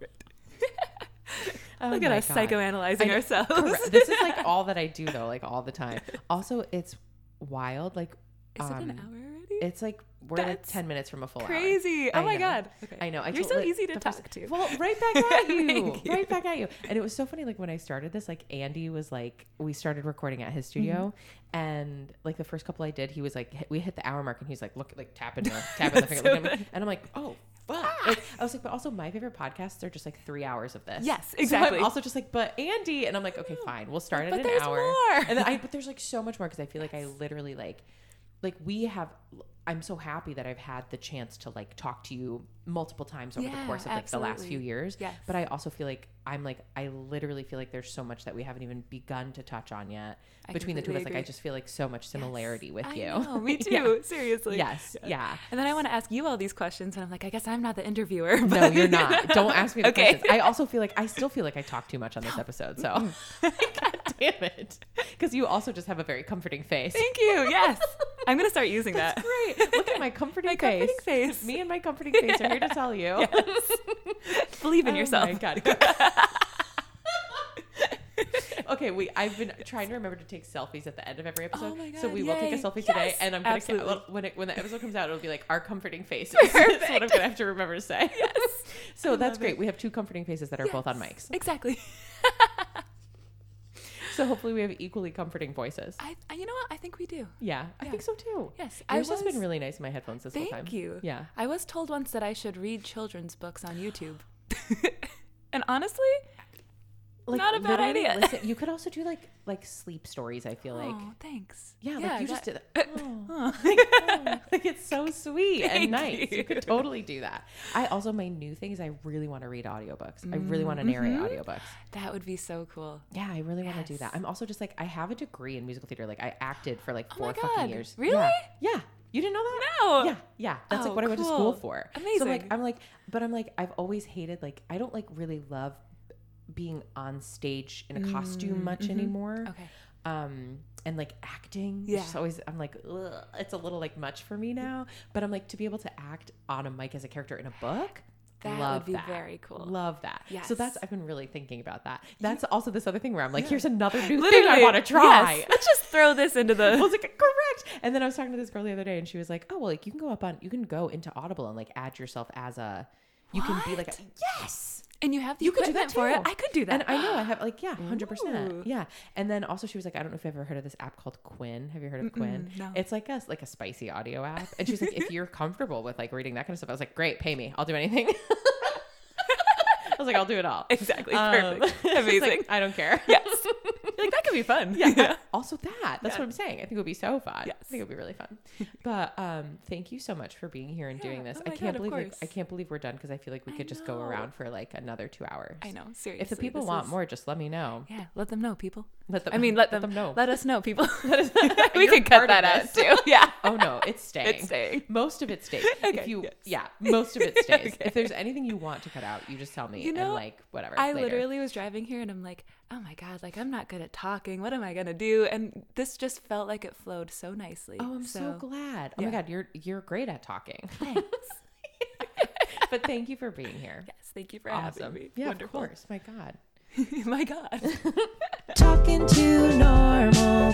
Oh Look at us God. psychoanalyzing I, ourselves. Correct. This is like all that I do though, like all the time. Also, it's wild. Like Is um, it an hour already? It's like we're like That's ten minutes from a full crazy. hour. Oh my know. God. Okay. I know. I You're told so it- easy to the talk first- to. Well, right back at you. Thank you. Right back at you. And it was so funny. Like when I started this, like Andy was like, we started recording at his studio, mm-hmm. and like the first couple I did, he was like, hit, we hit the hour mark, and he's like, look, like tapping the tapping the finger, so looking at me. And I'm like, oh. Fuck. Like, I was like, but also my favorite podcasts are just like three hours of this. Yes, So exactly. I'm also just like, but Andy, and I'm like, okay, fine, we'll start But at an there's hour. more. And then I, but there's like so much more because I feel like I literally like, like we have. I'm so happy that I've had the chance to like talk to you multiple times over Yeah, the course of like absolutely. the last few years. Yes. But I also feel like I'm like I literally feel like there's so much that we haven't even begun to touch on yet I between the two of us. completely Like I agree. just feel like so much similarity Yes. with I you. know, me too. Yeah. Seriously. Yes. Yeah. And then I want to ask you all these questions, and I'm like, I guess I'm not the interviewer. But No, you're not. Don't ask me the Okay. questions. I also feel like I still feel like I talk too much on this episode. So God damn it. Because you also just have a very comforting face. Thank you. Yes. I'm going to start using that. Great. Look at my comforting My face. comforting face. Me and my comforting face are here to tell you. Yes. Believe in Oh yourself. my God. Okay, we I've been trying to remember to take selfies at the end of every episode. Oh my God, so we will take a yay. selfie Yes, today, and I'm gonna absolutely. well, when it when the episode comes out, it'll be like our comforting faces. That's what I'm gonna have to remember to say. Yes. So I that's love great. it. We have two comforting faces that are both on mics. Exactly. So hopefully we have equally comforting voices. I, I, you know what? I think we do. Yeah, I Yeah. think so too. Yes. Yours I was, has been really nice in my headphones this whole time. Thank you. Yeah. I was told once that I should read children's books on YouTube. And honestly, Like, not a bad literally, idea. Listen, you could also do like like sleep stories. I feel like. oh, thanks. Yeah, like you just that- did that. Oh. like, oh, like it's so sweet and Thank nice. You. you. could totally do that. I also, my new thing is I really want to read audiobooks. I really want to narrate Mhm. audiobooks. That would be so cool. Yeah, I really want to do Yes. that. I'm also just like, I have a degree in musical theater. Like I acted for like Oh four my fucking God. years. Really? Yeah. Yeah. You didn't know that? No. Yeah. Yeah. That's Oh, like what I went to cool. school for. So Amazing. like, I'm like, but I'm like, I've always hated, like, I don't like really love being on stage in a costume much mhm. anymore. Okay. Um, and like acting, Yeah. just always, I'm like, ugh, it's a little like much for me now, but I'm like, to be able to act on a mic as a character in a book, That love would be that. very cool. Love that. Yes. So that's, I've been really thinking about that. That's also this other thing where I'm like, here's another new thing I Literally, want to try. Yes. Let's just throw this into I the. was like, correct. And then I was talking to this girl the other day and she was like, oh, well, like you can go up on, you can go into Audible and like add yourself as a, you can be like, a, What? yes. And you have the You could do equipment that for it. too. I could do that. And I know I have like, yeah, one hundred percent. Ooh. Yeah. And then also she was like, I don't know if you've ever heard of this app called Quinn. Have you heard of Mm-mm, Quinn? no. It's like a, like a spicy audio app. And she's like, if you're comfortable with like reading that kind of stuff, I was like, great, pay me. I'll do anything. I was like, I'll do it all. Exactly. Um, Perfect. she's Amazing. like, I don't care. Yes. Like that could be fun. Yeah. I- also that. That's Yeah. what I'm saying. I think it would be so fun. Yes. I think it would be really fun. But um, thank you so much for being here and Yeah. doing this. Oh I my can't God, of believe like, course. I can't believe we're done because I feel like we I could just go know. around for like another two hours. I know. Seriously. If the people this want is- more, just let me know. Yeah. Let them know, people. Let them. I mean, let them, know. Let us know, people. Let us- we You're can cut part of that out this. too. Yeah. Oh no, it's staying. It's staying. Most of it stays. Okay, if you, yes. yeah, most of it stays. Okay. If there's anything you want to cut out, you just tell me. You know, and like whatever. I later. literally was driving here and I'm like, oh my God, like I'm not good at talking. What am I going to do? And this just felt like it flowed so nicely. Oh, I'm so, glad. Oh my yeah. God, you're you're great at talking. Thanks. But thank you for being here. Yes. Thank you for Awesome. having me. Yeah, Wonderful. of course. My God. My God. Talking to normal